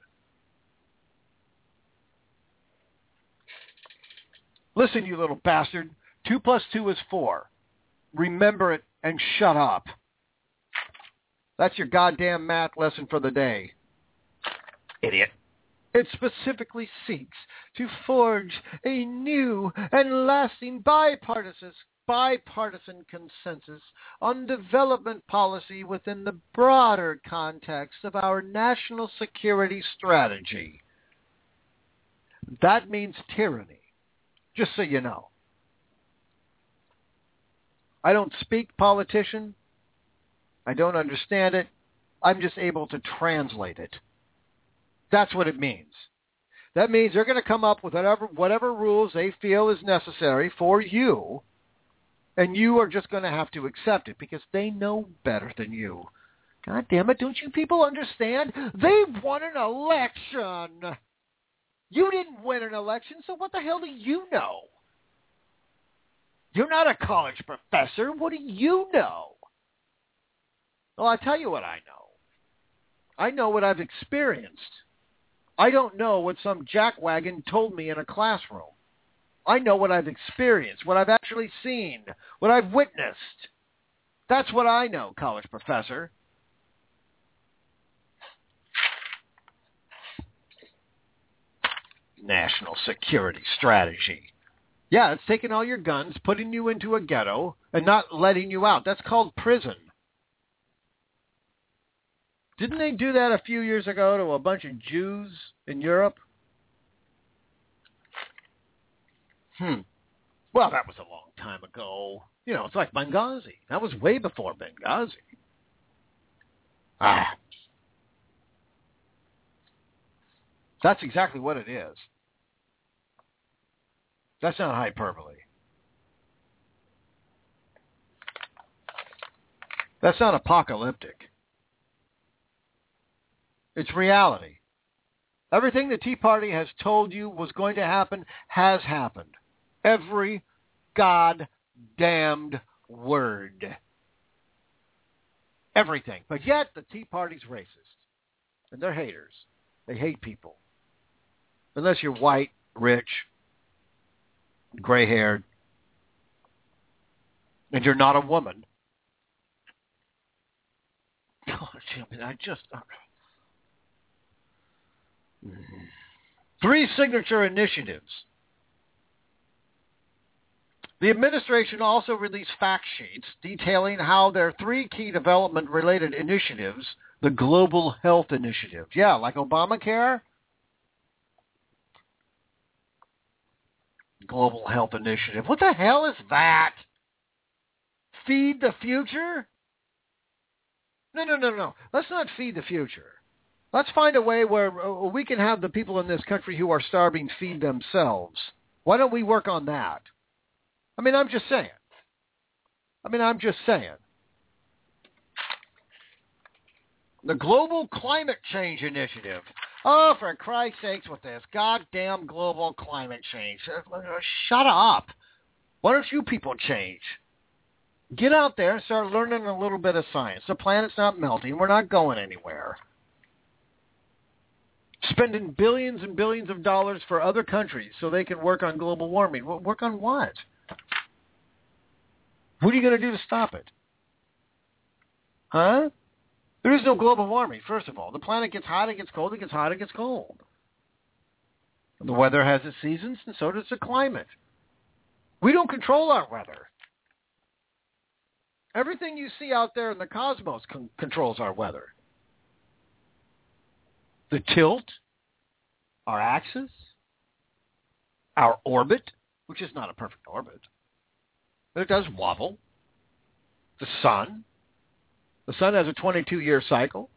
Listen, you little bastard. Two plus two is four. Remember it and shut up. That's your goddamn math lesson for the day. Idiot. It specifically seeks to forge a new and lasting bipartisan, bipartisan consensus on development policy within the broader context of our national security strategy. That means tyranny, just so you know. I don't speak politician. I don't understand it. I'm just able to translate it. That's what it means. That means they're going to come up with whatever, whatever rules they feel is necessary for you, and you are just going to have to accept it because they know better than you. God damn it, don't you people understand? They won an election. You didn't win an election, so what the hell do you know? You're not a college professor. What do you know? Well, I tell you what I know. I know what I've experienced. I don't know what some jackwagon told me in a classroom. I know what I've experienced, what I've actually seen, what I've witnessed. That's what I know, college professor. National security strategy. Yeah, it's taking all your guns, putting you into a ghetto, and not letting you out. That's called prison. Didn't they do that a few years ago to a bunch of Jews in Europe? Hmm. Well, that was a long time ago. You know, it's like Benghazi. That was way before Benghazi. Ah. That's exactly what it is. That's not hyperbole. That's not apocalyptic. It's reality. Everything the Tea Party has told you was going to happen has happened. Every goddamned word. Everything. But yet the Tea Party's racist. And they're haters. They hate people. Unless you're white, rich, gray-haired, and you're not a woman. Oh, I mean, I just... Three signature initiatives. The administration also released fact sheets detailing how their three key development-related initiatives, the Global Health Initiative, yeah, like Obamacare, Global Health Initiative. What the hell is that? Feed the future? No, no, no, no. Let's not feed the future. Let's find a way where we can have the people in this country who are starving feed themselves. Why don't we work on that? I mean, I'm just saying. I mean, I'm just saying. The Global Climate Change Initiative. Oh, for Christ's sakes with this goddamn global climate change. Shut up. Why don't you people change? Get out there and start learning a little bit of science. The planet's not melting. We're not going anywhere. Spending billions and billions of dollars for other countries so they can work on global warming. Work on what? What are you going to do to stop it? Huh? There is no global warming, first of all. The planet gets hot, it gets cold, it gets hot, it gets cold. The weather has its seasons, and so does the climate. We don't control our weather. Everything you see out there in the cosmos con- controls our weather. The tilt, our axis, our orbit, which is not a perfect orbit, but it does wobble. The sun. The sun has a twenty-two year cycle.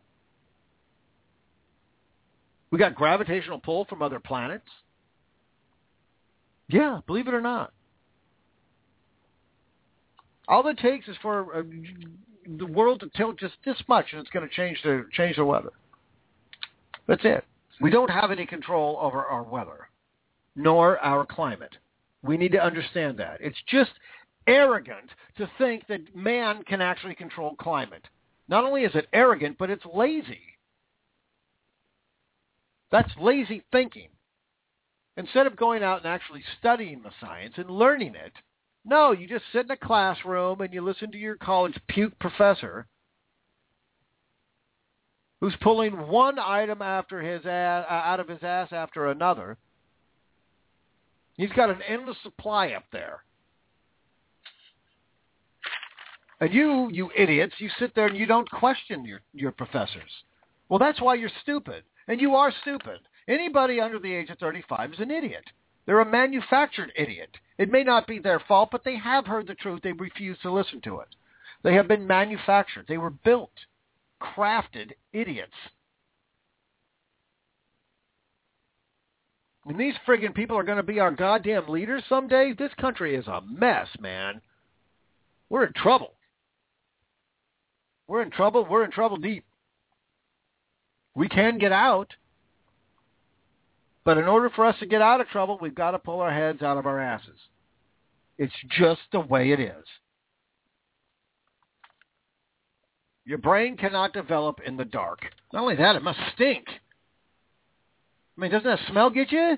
We got gravitational pull from other planets. Yeah, believe it or not. All it takes is for uh, the world to tilt just this much, and it's going to change the change the weather. That's it. We don't have any control over our weather, nor our climate. We need to understand that. It's just arrogant to think that man can actually control climate. Not only is it arrogant, but it's lazy. That's lazy thinking. Instead of going out and actually studying the science and learning it, no, you just sit in a classroom and you listen to your college puke professor who's pulling one item after his ass, uh, out of his ass after another. He's got an endless supply up there. And you, you idiots, you sit there and you don't question your, your professors. Well, that's why you're stupid. And you are stupid. Anybody under the age of thirty-five is an idiot. They're a manufactured idiot. It may not be their fault, but they have heard the truth. They refuse to listen to it. They have been manufactured. They were built, crafted idiots. And these friggin' people are going to be our goddamn leaders someday? This country is a mess, man. We're in trouble. We're in trouble. We're in trouble deep. We can get out. But in order for us to get out of trouble, we've got to pull our heads out of our asses. It's just the way it is. Your brain cannot develop in the dark. Not only that, it must stink. I mean, doesn't that smell get you?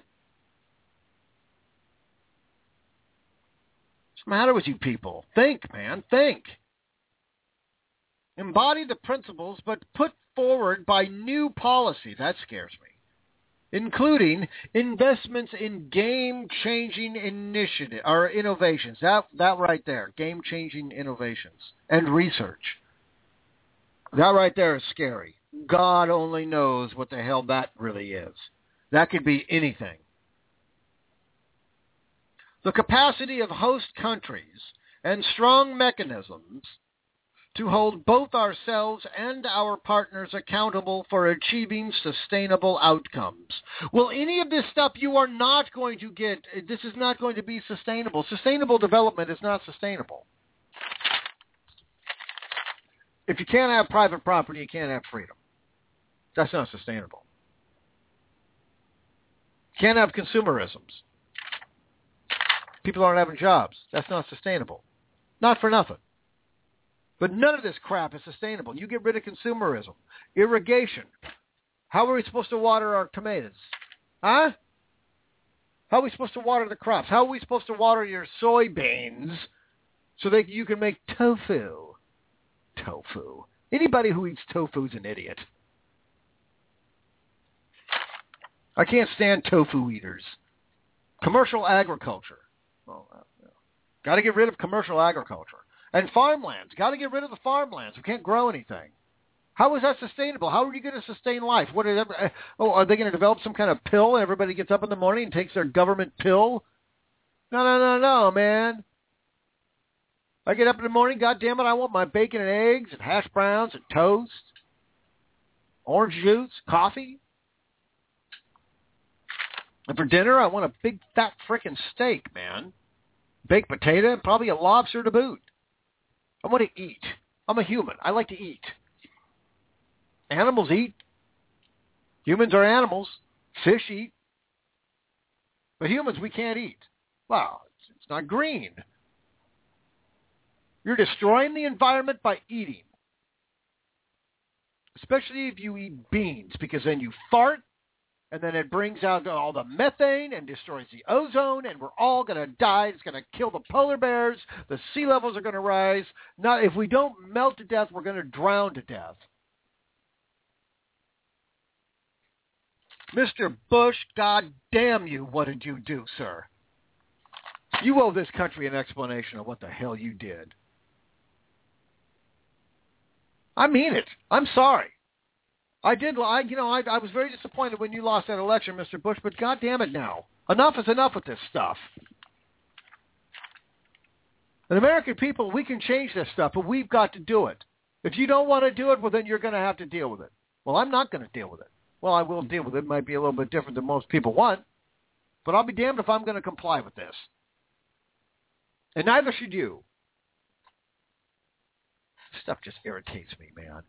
What's the matter with you people? Think, man, think. Embody the principles, but put forward by new policy. That scares me. Including investments in game-changing initiative or innovations. That that right there, game-changing innovations and research. That right there is scary. God only knows what the hell that really is. That could be anything. The capacity of host countries and strong mechanisms to hold both ourselves and our partners accountable for achieving sustainable outcomes. Well, any of this stuff you are not going to get. This is not going to be sustainable. Sustainable development is not sustainable. If you can't have private property, you can't have freedom. That's not sustainable. You can't have consumerisms. People aren't having jobs. That's not sustainable. Not for nothing. But none of this crap is sustainable. You get rid of consumerism. Irrigation. How are we supposed to water our tomatoes? Huh? How are we supposed to water the crops? How are we supposed to water your soybeans so that you can make tofu? Tofu. Anybody who eats tofu is an idiot. I can't stand tofu eaters. Commercial agriculture. Well, uh, yeah. Got to get rid of commercial agriculture. And farmlands. Got to get rid of the farmlands. We can't grow anything. How is that sustainable? How are you going to sustain life? What are, they, oh, are they going to develop some kind of pill and everybody gets up in the morning and takes their government pill? No, no, no, no, man. I get up in the morning, God damn it, I want my bacon and eggs and hash browns and toast, orange juice, coffee. And for dinner, I want a big fat frickin' steak, man. Baked potato, probably a lobster to boot. I want to eat. I'm a human. I like to eat. Animals eat. Humans are animals. Fish eat. But humans, we can't eat. Wow, it's, it's not green. You're destroying the environment by eating. Especially if you eat beans, because then you fart, and then it brings out all the methane and destroys the ozone, and we're all going to die. It's going to kill the polar bears. The sea levels are going to rise. Now, if we don't melt to death, we're going to drown to death. Mister Bush, God damn you, what did you do, sir? You owe this country an explanation of what the hell you did. I mean it. I'm sorry. I did, I, you know, I, I was very disappointed when you lost that election, Mister Bush, but God damn it now. Enough is enough with this stuff. And American people, we can change this stuff, but we've got to do it. If you don't want to do it, well, then you're going to have to deal with it. Well, I'm not going to deal with it. Well, I will deal with it. It might be a little bit different than most people want, but I'll be damned if I'm going to comply with this. And neither should you. This stuff just irritates me, man.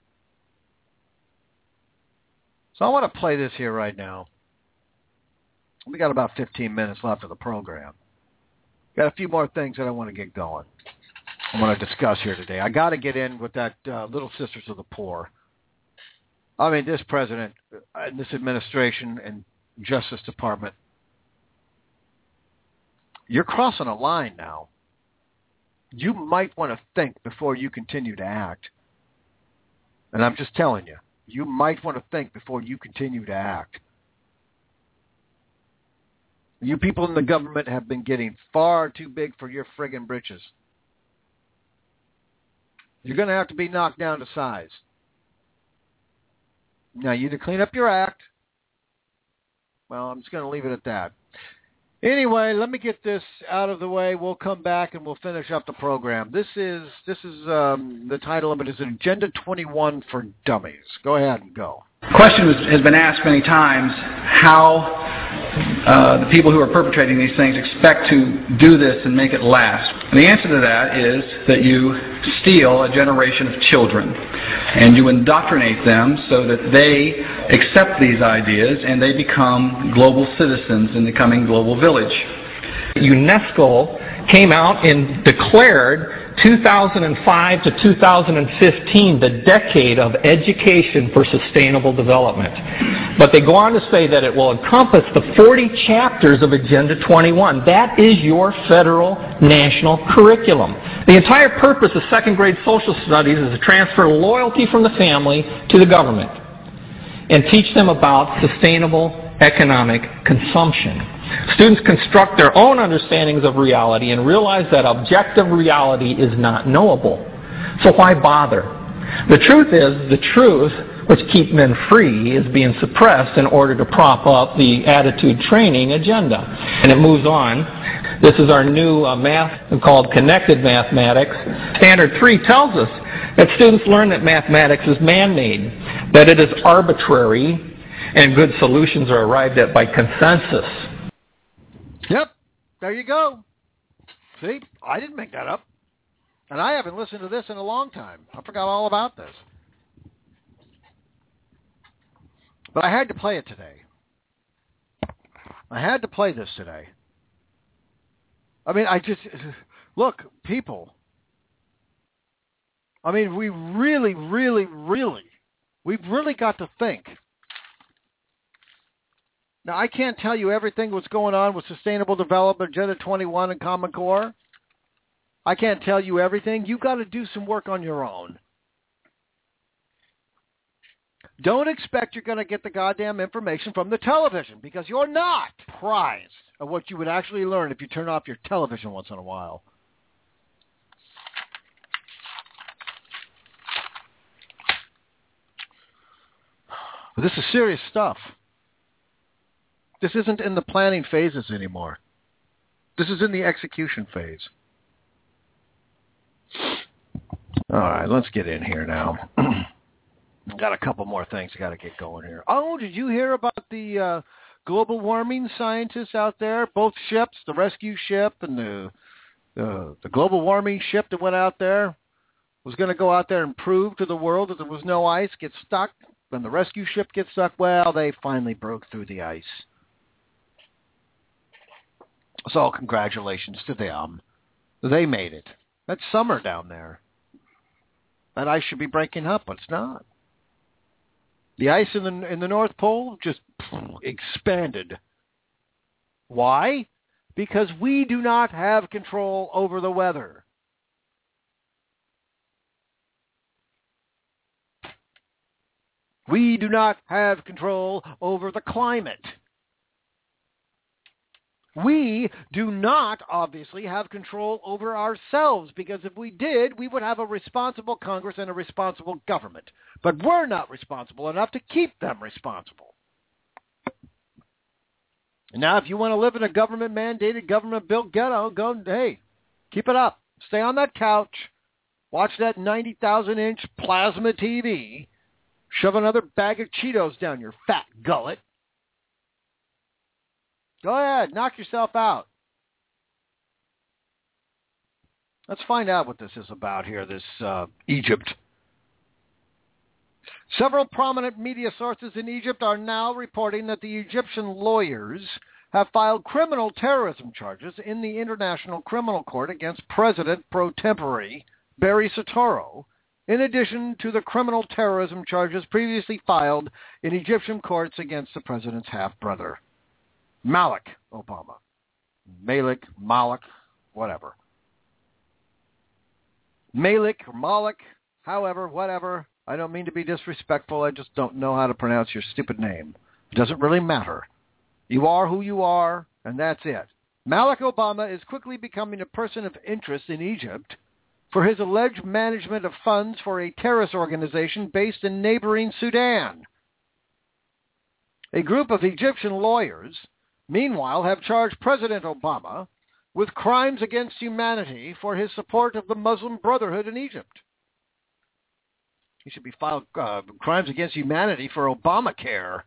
So I want to play this here right now. We got about fifteen minutes left of the program. Got a few more things that I want to get going. I want to discuss here today. I got to get in with that uh, Little Sisters of the Poor. I mean, this president, uh, this administration, and Justice Department, you're crossing a line now. You might want to think before you continue to act. And I'm just telling you. You might want to think before you continue to act. You people in the government have been getting far too big for your friggin' britches. You're going to have to be knocked down to size. Now, you either clean up your act. Well, I'm just going to leave it at that. Anyway, let me get this out of the way. We'll come back and we'll finish up the program. This is this is um, the title of it is Agenda twenty-one for Dummies. Go ahead and go. The question was, has been asked many times how uh, the people who are perpetrating these things expect to do this and make it last. And the answer to that is that you steal a generation of children and you indoctrinate them so that they accept these ideas and they become global citizens in the coming global village. UNESCO came out and declared two thousand five to two thousand fifteen the decade of education for sustainable development. But they go on to say that it will encompass the forty chapters of Agenda twenty-one. That is your federal national curriculum. The entire purpose of second grade social studies is to transfer loyalty from the family to the government and teach them about sustainable economic consumption. Students construct their own understandings of reality and realize that objective reality is not knowable. So why bother? The truth is, the truth which keep men free, is being suppressed in order to prop up the attitude training agenda. And it moves on. This is our new uh, math called connected mathematics. Standard three tells us that students learn that mathematics is man-made, that it is arbitrary, and good solutions are arrived at by consensus. Yep, there you go. See, I didn't make that up. And I haven't listened to this in a long time. I forgot all about this. But I had to play it today. I had to play this today. I mean, I just, look, people, I mean, we really, really, really, we've really got to think. Now, I can't tell you everything what's going on with Sustainable Development, Agenda twenty-one, and Common Core. I can't tell you everything. You've got to do some work on your own. Don't expect you're going to get the goddamn information from the television, because you're not prized of what you would actually learn if you turn off your television once in a while. But this is serious stuff. This isn't in the planning phases anymore. This is in the execution phase. All right, let's get in here now. Got a couple more things I got to get going here. Oh, did you hear about the uh, global warming scientists out there? Both ships, the rescue ship and the the, the global warming ship that went out there, was going to go out there and prove to the world that there was no ice, get stuck. When the rescue ship gets stuck, well, they finally broke through the ice. So congratulations to them. They made it. That's summer down there. That ice should be breaking up, but it's not. The ice in the in the North Pole just expanded. Why? Because we do not have control over the weather. We do not have control over the climate. We do not, obviously, have control over ourselves, because if we did, we would have a responsible Congress and a responsible government. But we're not responsible enough to keep them responsible. And now, if you want to live in a government-mandated, government-built ghetto, go, hey, keep it up. Stay on that couch. Watch that ninety thousand inch plasma T V. Shove another bag of Cheetos down your fat gullet. Go ahead, knock yourself out. Let's find out what this is about here, this uh, Egypt. Several prominent media sources in Egypt are now reporting that the Egyptian lawyers have filed criminal terrorism charges in the International Criminal Court against President pro tempore Barry Soetoro, in addition to the criminal terrorism charges previously filed in Egyptian courts against the president's half-brother, Malik Obama. Malik, Malik, whatever. Malik or Malik, however, whatever. I don't mean to be disrespectful. I just don't know how to pronounce your stupid name. It doesn't really matter. You are who you are, and that's it. Malik Obama is quickly becoming a person of interest in Egypt for his alleged management of funds for a terrorist organization based in neighboring Sudan. A group of Egyptian lawyers, meanwhile, have charged President Obama with crimes against humanity for his support of the Muslim Brotherhood in Egypt. He should be filed uh, crimes against humanity for Obamacare.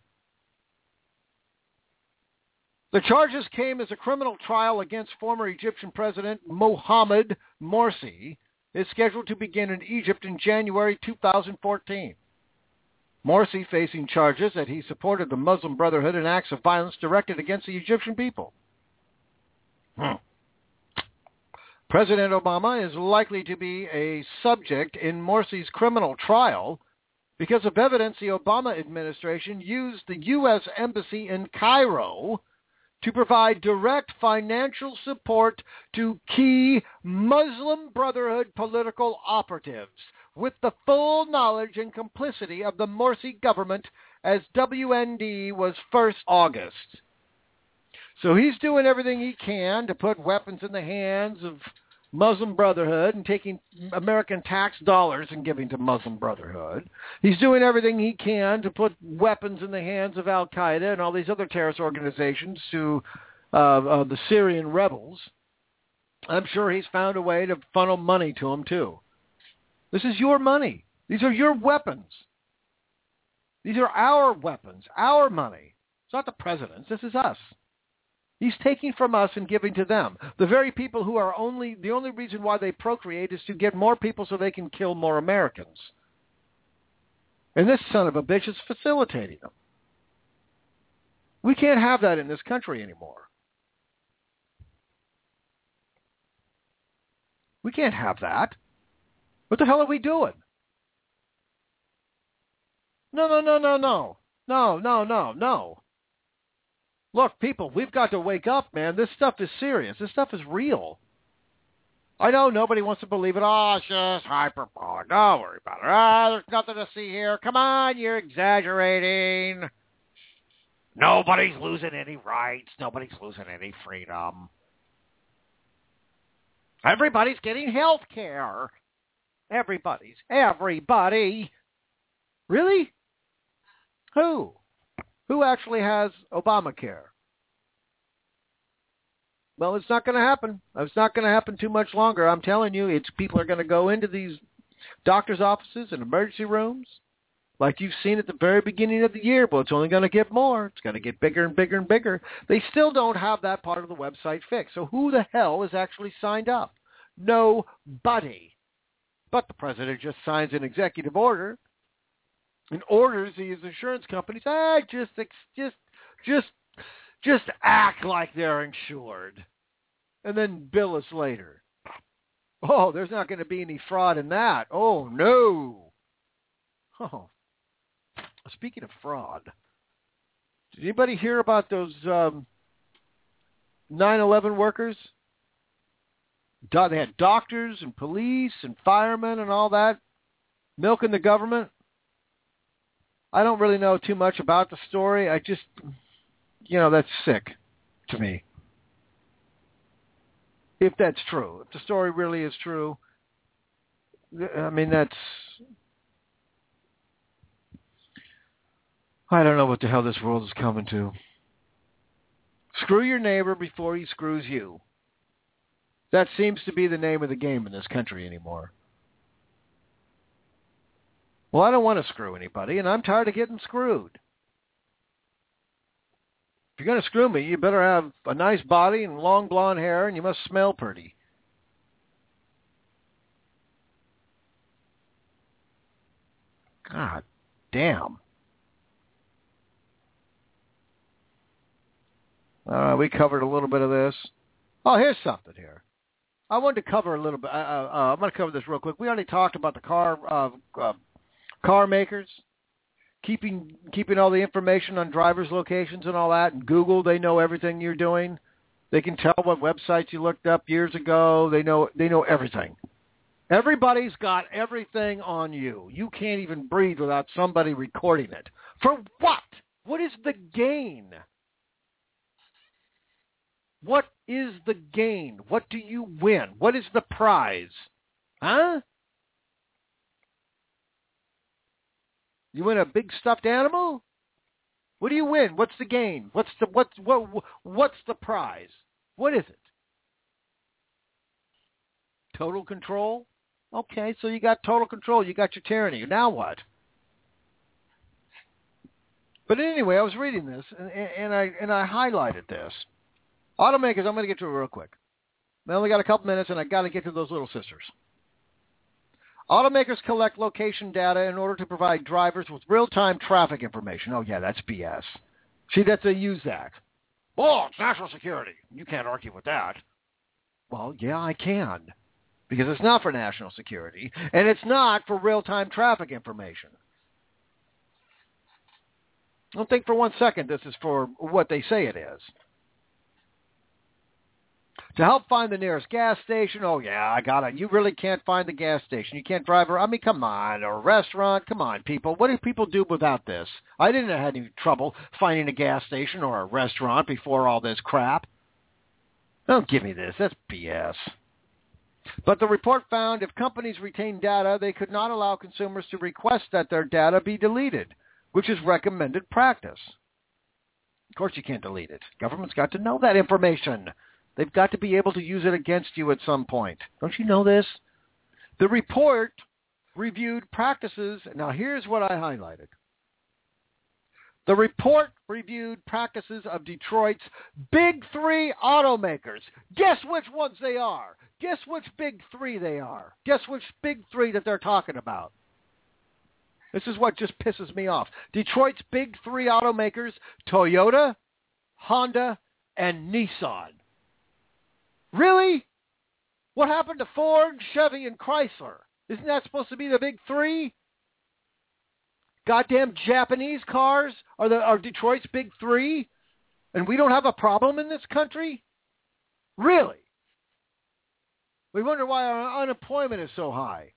The charges came as a criminal trial against former Egyptian President Mohamed Morsi is scheduled to begin in Egypt in January two thousand fourteen. Morsi facing charges that he supported the Muslim Brotherhood in acts of violence directed against the Egyptian people. Hmm. President Obama is likely to be a subject in Morsi's criminal trial because of evidence the Obama administration used the U S Embassy in Cairo to provide direct financial support to key Muslim Brotherhood political operatives with the full knowledge and complicity of the Morsi government as W N D was first August. So he's doing everything he can to put weapons in the hands of Muslim Brotherhood and taking American tax dollars and giving to Muslim Brotherhood. He's doing everything he can to put weapons in the hands of Al-Qaeda and all these other terrorist organizations to uh, uh, the Syrian rebels. I'm sure he's found a way to funnel money to them, too. This is your money. These are your weapons. These are our weapons, our money. It's not the president's. This is us. He's taking from us and giving to them. The very people who are only, the only reason why they procreate is to get more people so they can kill more Americans. And this son of a bitch is facilitating them. We can't have that in this country anymore. We can't have that. What the hell are we doing? No, no, no, no, no. No, no, no, no. Look, people, we've got to wake up, man. This stuff is serious. This stuff is real. I know nobody wants to believe it. Oh, it's just hyperbolic. Don't worry about it. Ah, oh, there's nothing to see here. Come on, you're exaggerating. Nobody's losing any rights. Nobody's losing any freedom. Everybody's getting health care. Everybody's. Everybody. Really? Who? Who actually has Obamacare? Well, it's not going to happen. It's not going to happen too much longer. I'm telling you, it's people are going to go into these doctor's offices and emergency rooms like you've seen at the very beginning of the year, but it's only going to get more. It's going to get bigger and bigger and bigger. They still don't have that part of the website fixed. So who the hell is actually signed up? Nobody. But the president just signs an executive order and orders these insurance companies, ah, just, just, just, just act like they're insured, and then bill us later. Oh, there's not going to be any fraud in that. Oh no. Oh, speaking of fraud, did anybody hear about those um, nine eleven workers? Do- they had doctors and police and firemen and all that milking the government. I don't really know too much about the story. I just, you know, that's sick to me. If that's true. If the story really is true, I mean, that's, I don't know what the hell this world is coming to. Screw your neighbor before he screws you. That seems to be the name of the game in this country anymore. Well, I don't want to screw anybody, and I'm tired of getting screwed. If you're going to screw me, you better have a nice body and long blonde hair, and you must smell pretty. God damn. All right, we covered a little bit of this. Oh, here's something here. I wanted to cover a little bit. Uh, uh, I'm going to cover this real quick. We already talked about the car uh, uh, car makers keeping keeping all the information on drivers' locations and all that. And Google, they know everything you're doing. They can tell what websites you looked up years ago. They know they know everything. Everybody's got everything on you. You can't even breathe without somebody recording it. For what? What is the gain? What is the gain? What do you win? What is the prize? Huh? You win a big stuffed animal? What do you win? What's the gain? What's the what's what what's the prize? What is it? Total control? Okay, so you got total control. You got your tyranny. Now what? But anyway, I was reading this and, and I and I highlighted this. Automakers, I'm going to get to it real quick. I only got a couple minutes, and I got to get to those little sisters. Automakers collect location data in order to provide drivers with real-time traffic information. Oh, yeah, that's B S. See, that's a use that. Oh, it's national security. You can't argue with that. Well, yeah, I can, because it's not for national security, and it's not for real-time traffic information. Don't think for one second this is for what they say it is. To help find the nearest gas station, oh yeah, I got it. You really can't find the gas station. You can't drive around. I mean, come on, or a restaurant. Come on, people. What do people do without this? I didn't have any trouble finding a gas station or a restaurant before all this crap. Don't give me this. That's B S. But the report found if companies retain data, they could not allow consumers to request that their data be deleted, which is recommended practice. Of course you can't delete it. Government's got to know that information. They've got to be able to use it against you at some point. Don't you know this? The report reviewed practices. Now here's what I highlighted. The report reviewed practices of Detroit's big three automakers. Guess which ones they are. Guess which big three they are. Guess which big three that they're talking about. This is what just pisses me off. Detroit's big three automakers, Toyota, Honda, and Nissan. Really? What happened to Ford, Chevy, and Chrysler? Isn't that supposed to be the big three? Goddamn Japanese cars are the are Detroit's big three, and we don't have a problem in this country? Really? We wonder why our unemployment is so high.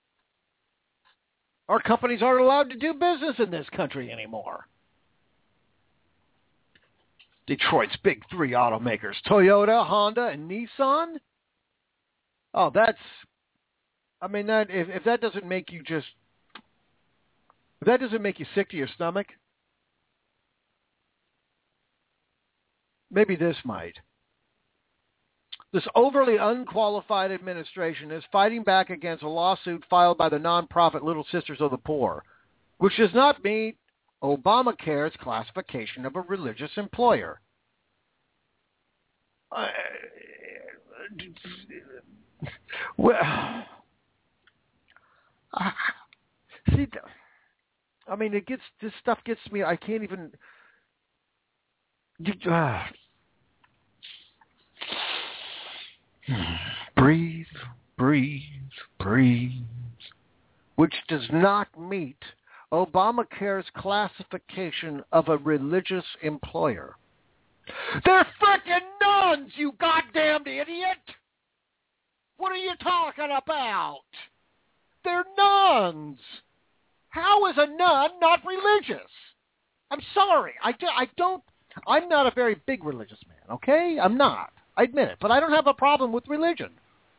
Our companies aren't allowed to do business in this country anymore. Detroit's big three automakers, Toyota, Honda, and Nissan? Oh, that's, I mean, that if, if that doesn't make you just, if that doesn't make you sick to your stomach, maybe this might. This overly unqualified administration is fighting back against a lawsuit filed by the nonprofit Little Sisters of the Poor, which does not meet Obamacare's classification of a religious employer. Uh, well, uh, see, I mean, it gets this stuff gets me. I can't even. Uh, breathe, breathe, breathe. Which does not meet Obamacare's classification of a religious employer. They're frickin' nuns, you goddamned idiot! What are you talking about? They're nuns. How is a nun not religious? I'm sorry. I, do, I don't, I'm not a very big religious man, okay? I'm not. I admit it. But I don't have a problem with religion.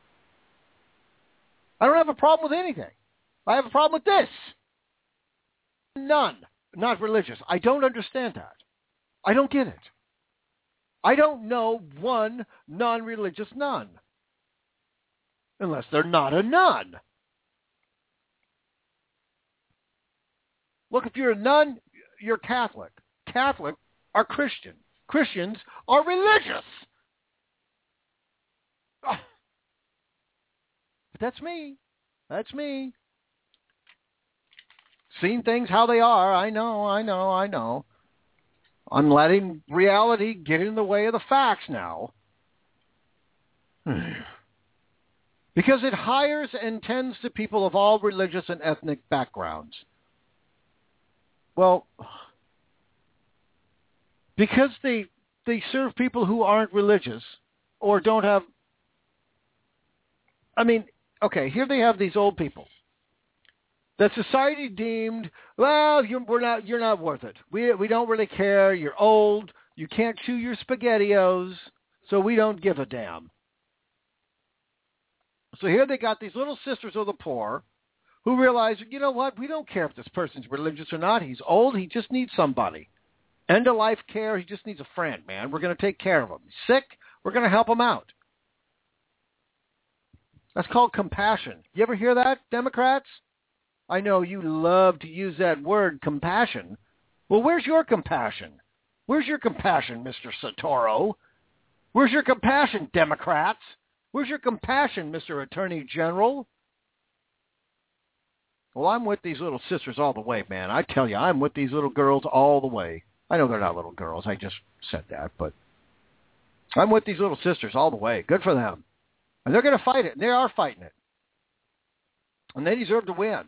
I don't have a problem with anything. I have a problem with this. None. Not religious. I don't understand that. I don't get it. I don't know one non-religious nun. Unless they're not a nun. Look, if you're a nun, you're Catholic. Catholic are Christian. Christians are religious. Oh. But that's me. That's me. Seen things how they are. I know, I know, I know. I'm letting reality get in the way of the facts now. Because it hires and tends to people of all religious and ethnic backgrounds. Well, because they they serve people who aren't religious or don't have... I mean, okay, here they have these old people that society deemed, well, you're, we're not, you're not worth it. We we don't really care. You're old. You can't chew your SpaghettiOs, so we don't give a damn. So here they got these little sisters of the poor who realize, you know what, we don't care if this person's religious or not. He's old. He just needs somebody. End-of-life care. He just needs a friend, man. We're going to take care of him. He's sick. We're going to help him out. That's called compassion. You ever hear that, Democrats? I know you love to use that word, compassion. Well, where's your compassion? Where's your compassion, Mister Sotoro? Where's your compassion, Democrats? Where's your compassion, Mister Attorney General? Well, I'm with these little sisters all the way, man. I tell you, I'm with these little girls all the way. I know they're not little girls. I just said that, but I'm with these little sisters all the way. Good for them. And they're going to fight it. And they are fighting it. And they deserve to win.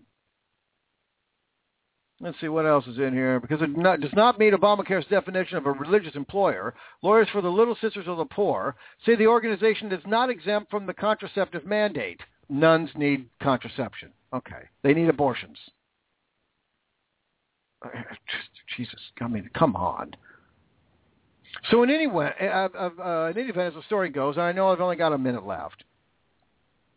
Let's see what else is in here. Because it not, does not meet Obamacare's definition of a religious employer, lawyers for the Little Sisters of the Poor say the organization is not exempt from the contraceptive mandate. Nuns need contraception. Okay. They need abortions. Jesus, I mean, come on. So in any way, uh, uh, in any event, as the story goes, and I know I've only got a minute left,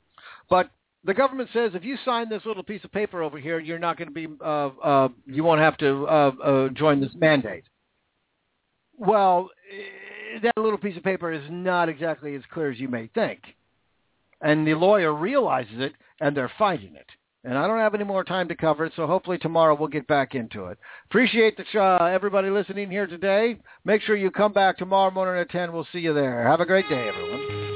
But the government says if you sign this little piece of paper over here, you're not going to be, uh, uh, you won't have to uh, uh, join this mandate. Well, that little piece of paper is not exactly as clear as you may think. And the lawyer realizes it, and they're fighting it. And I don't have any more time to cover it, so hopefully tomorrow we'll get back into it. Appreciate the uh, everybody listening here today. Make sure you come back tomorrow morning at ten. We'll see you there. Have a great day, everyone.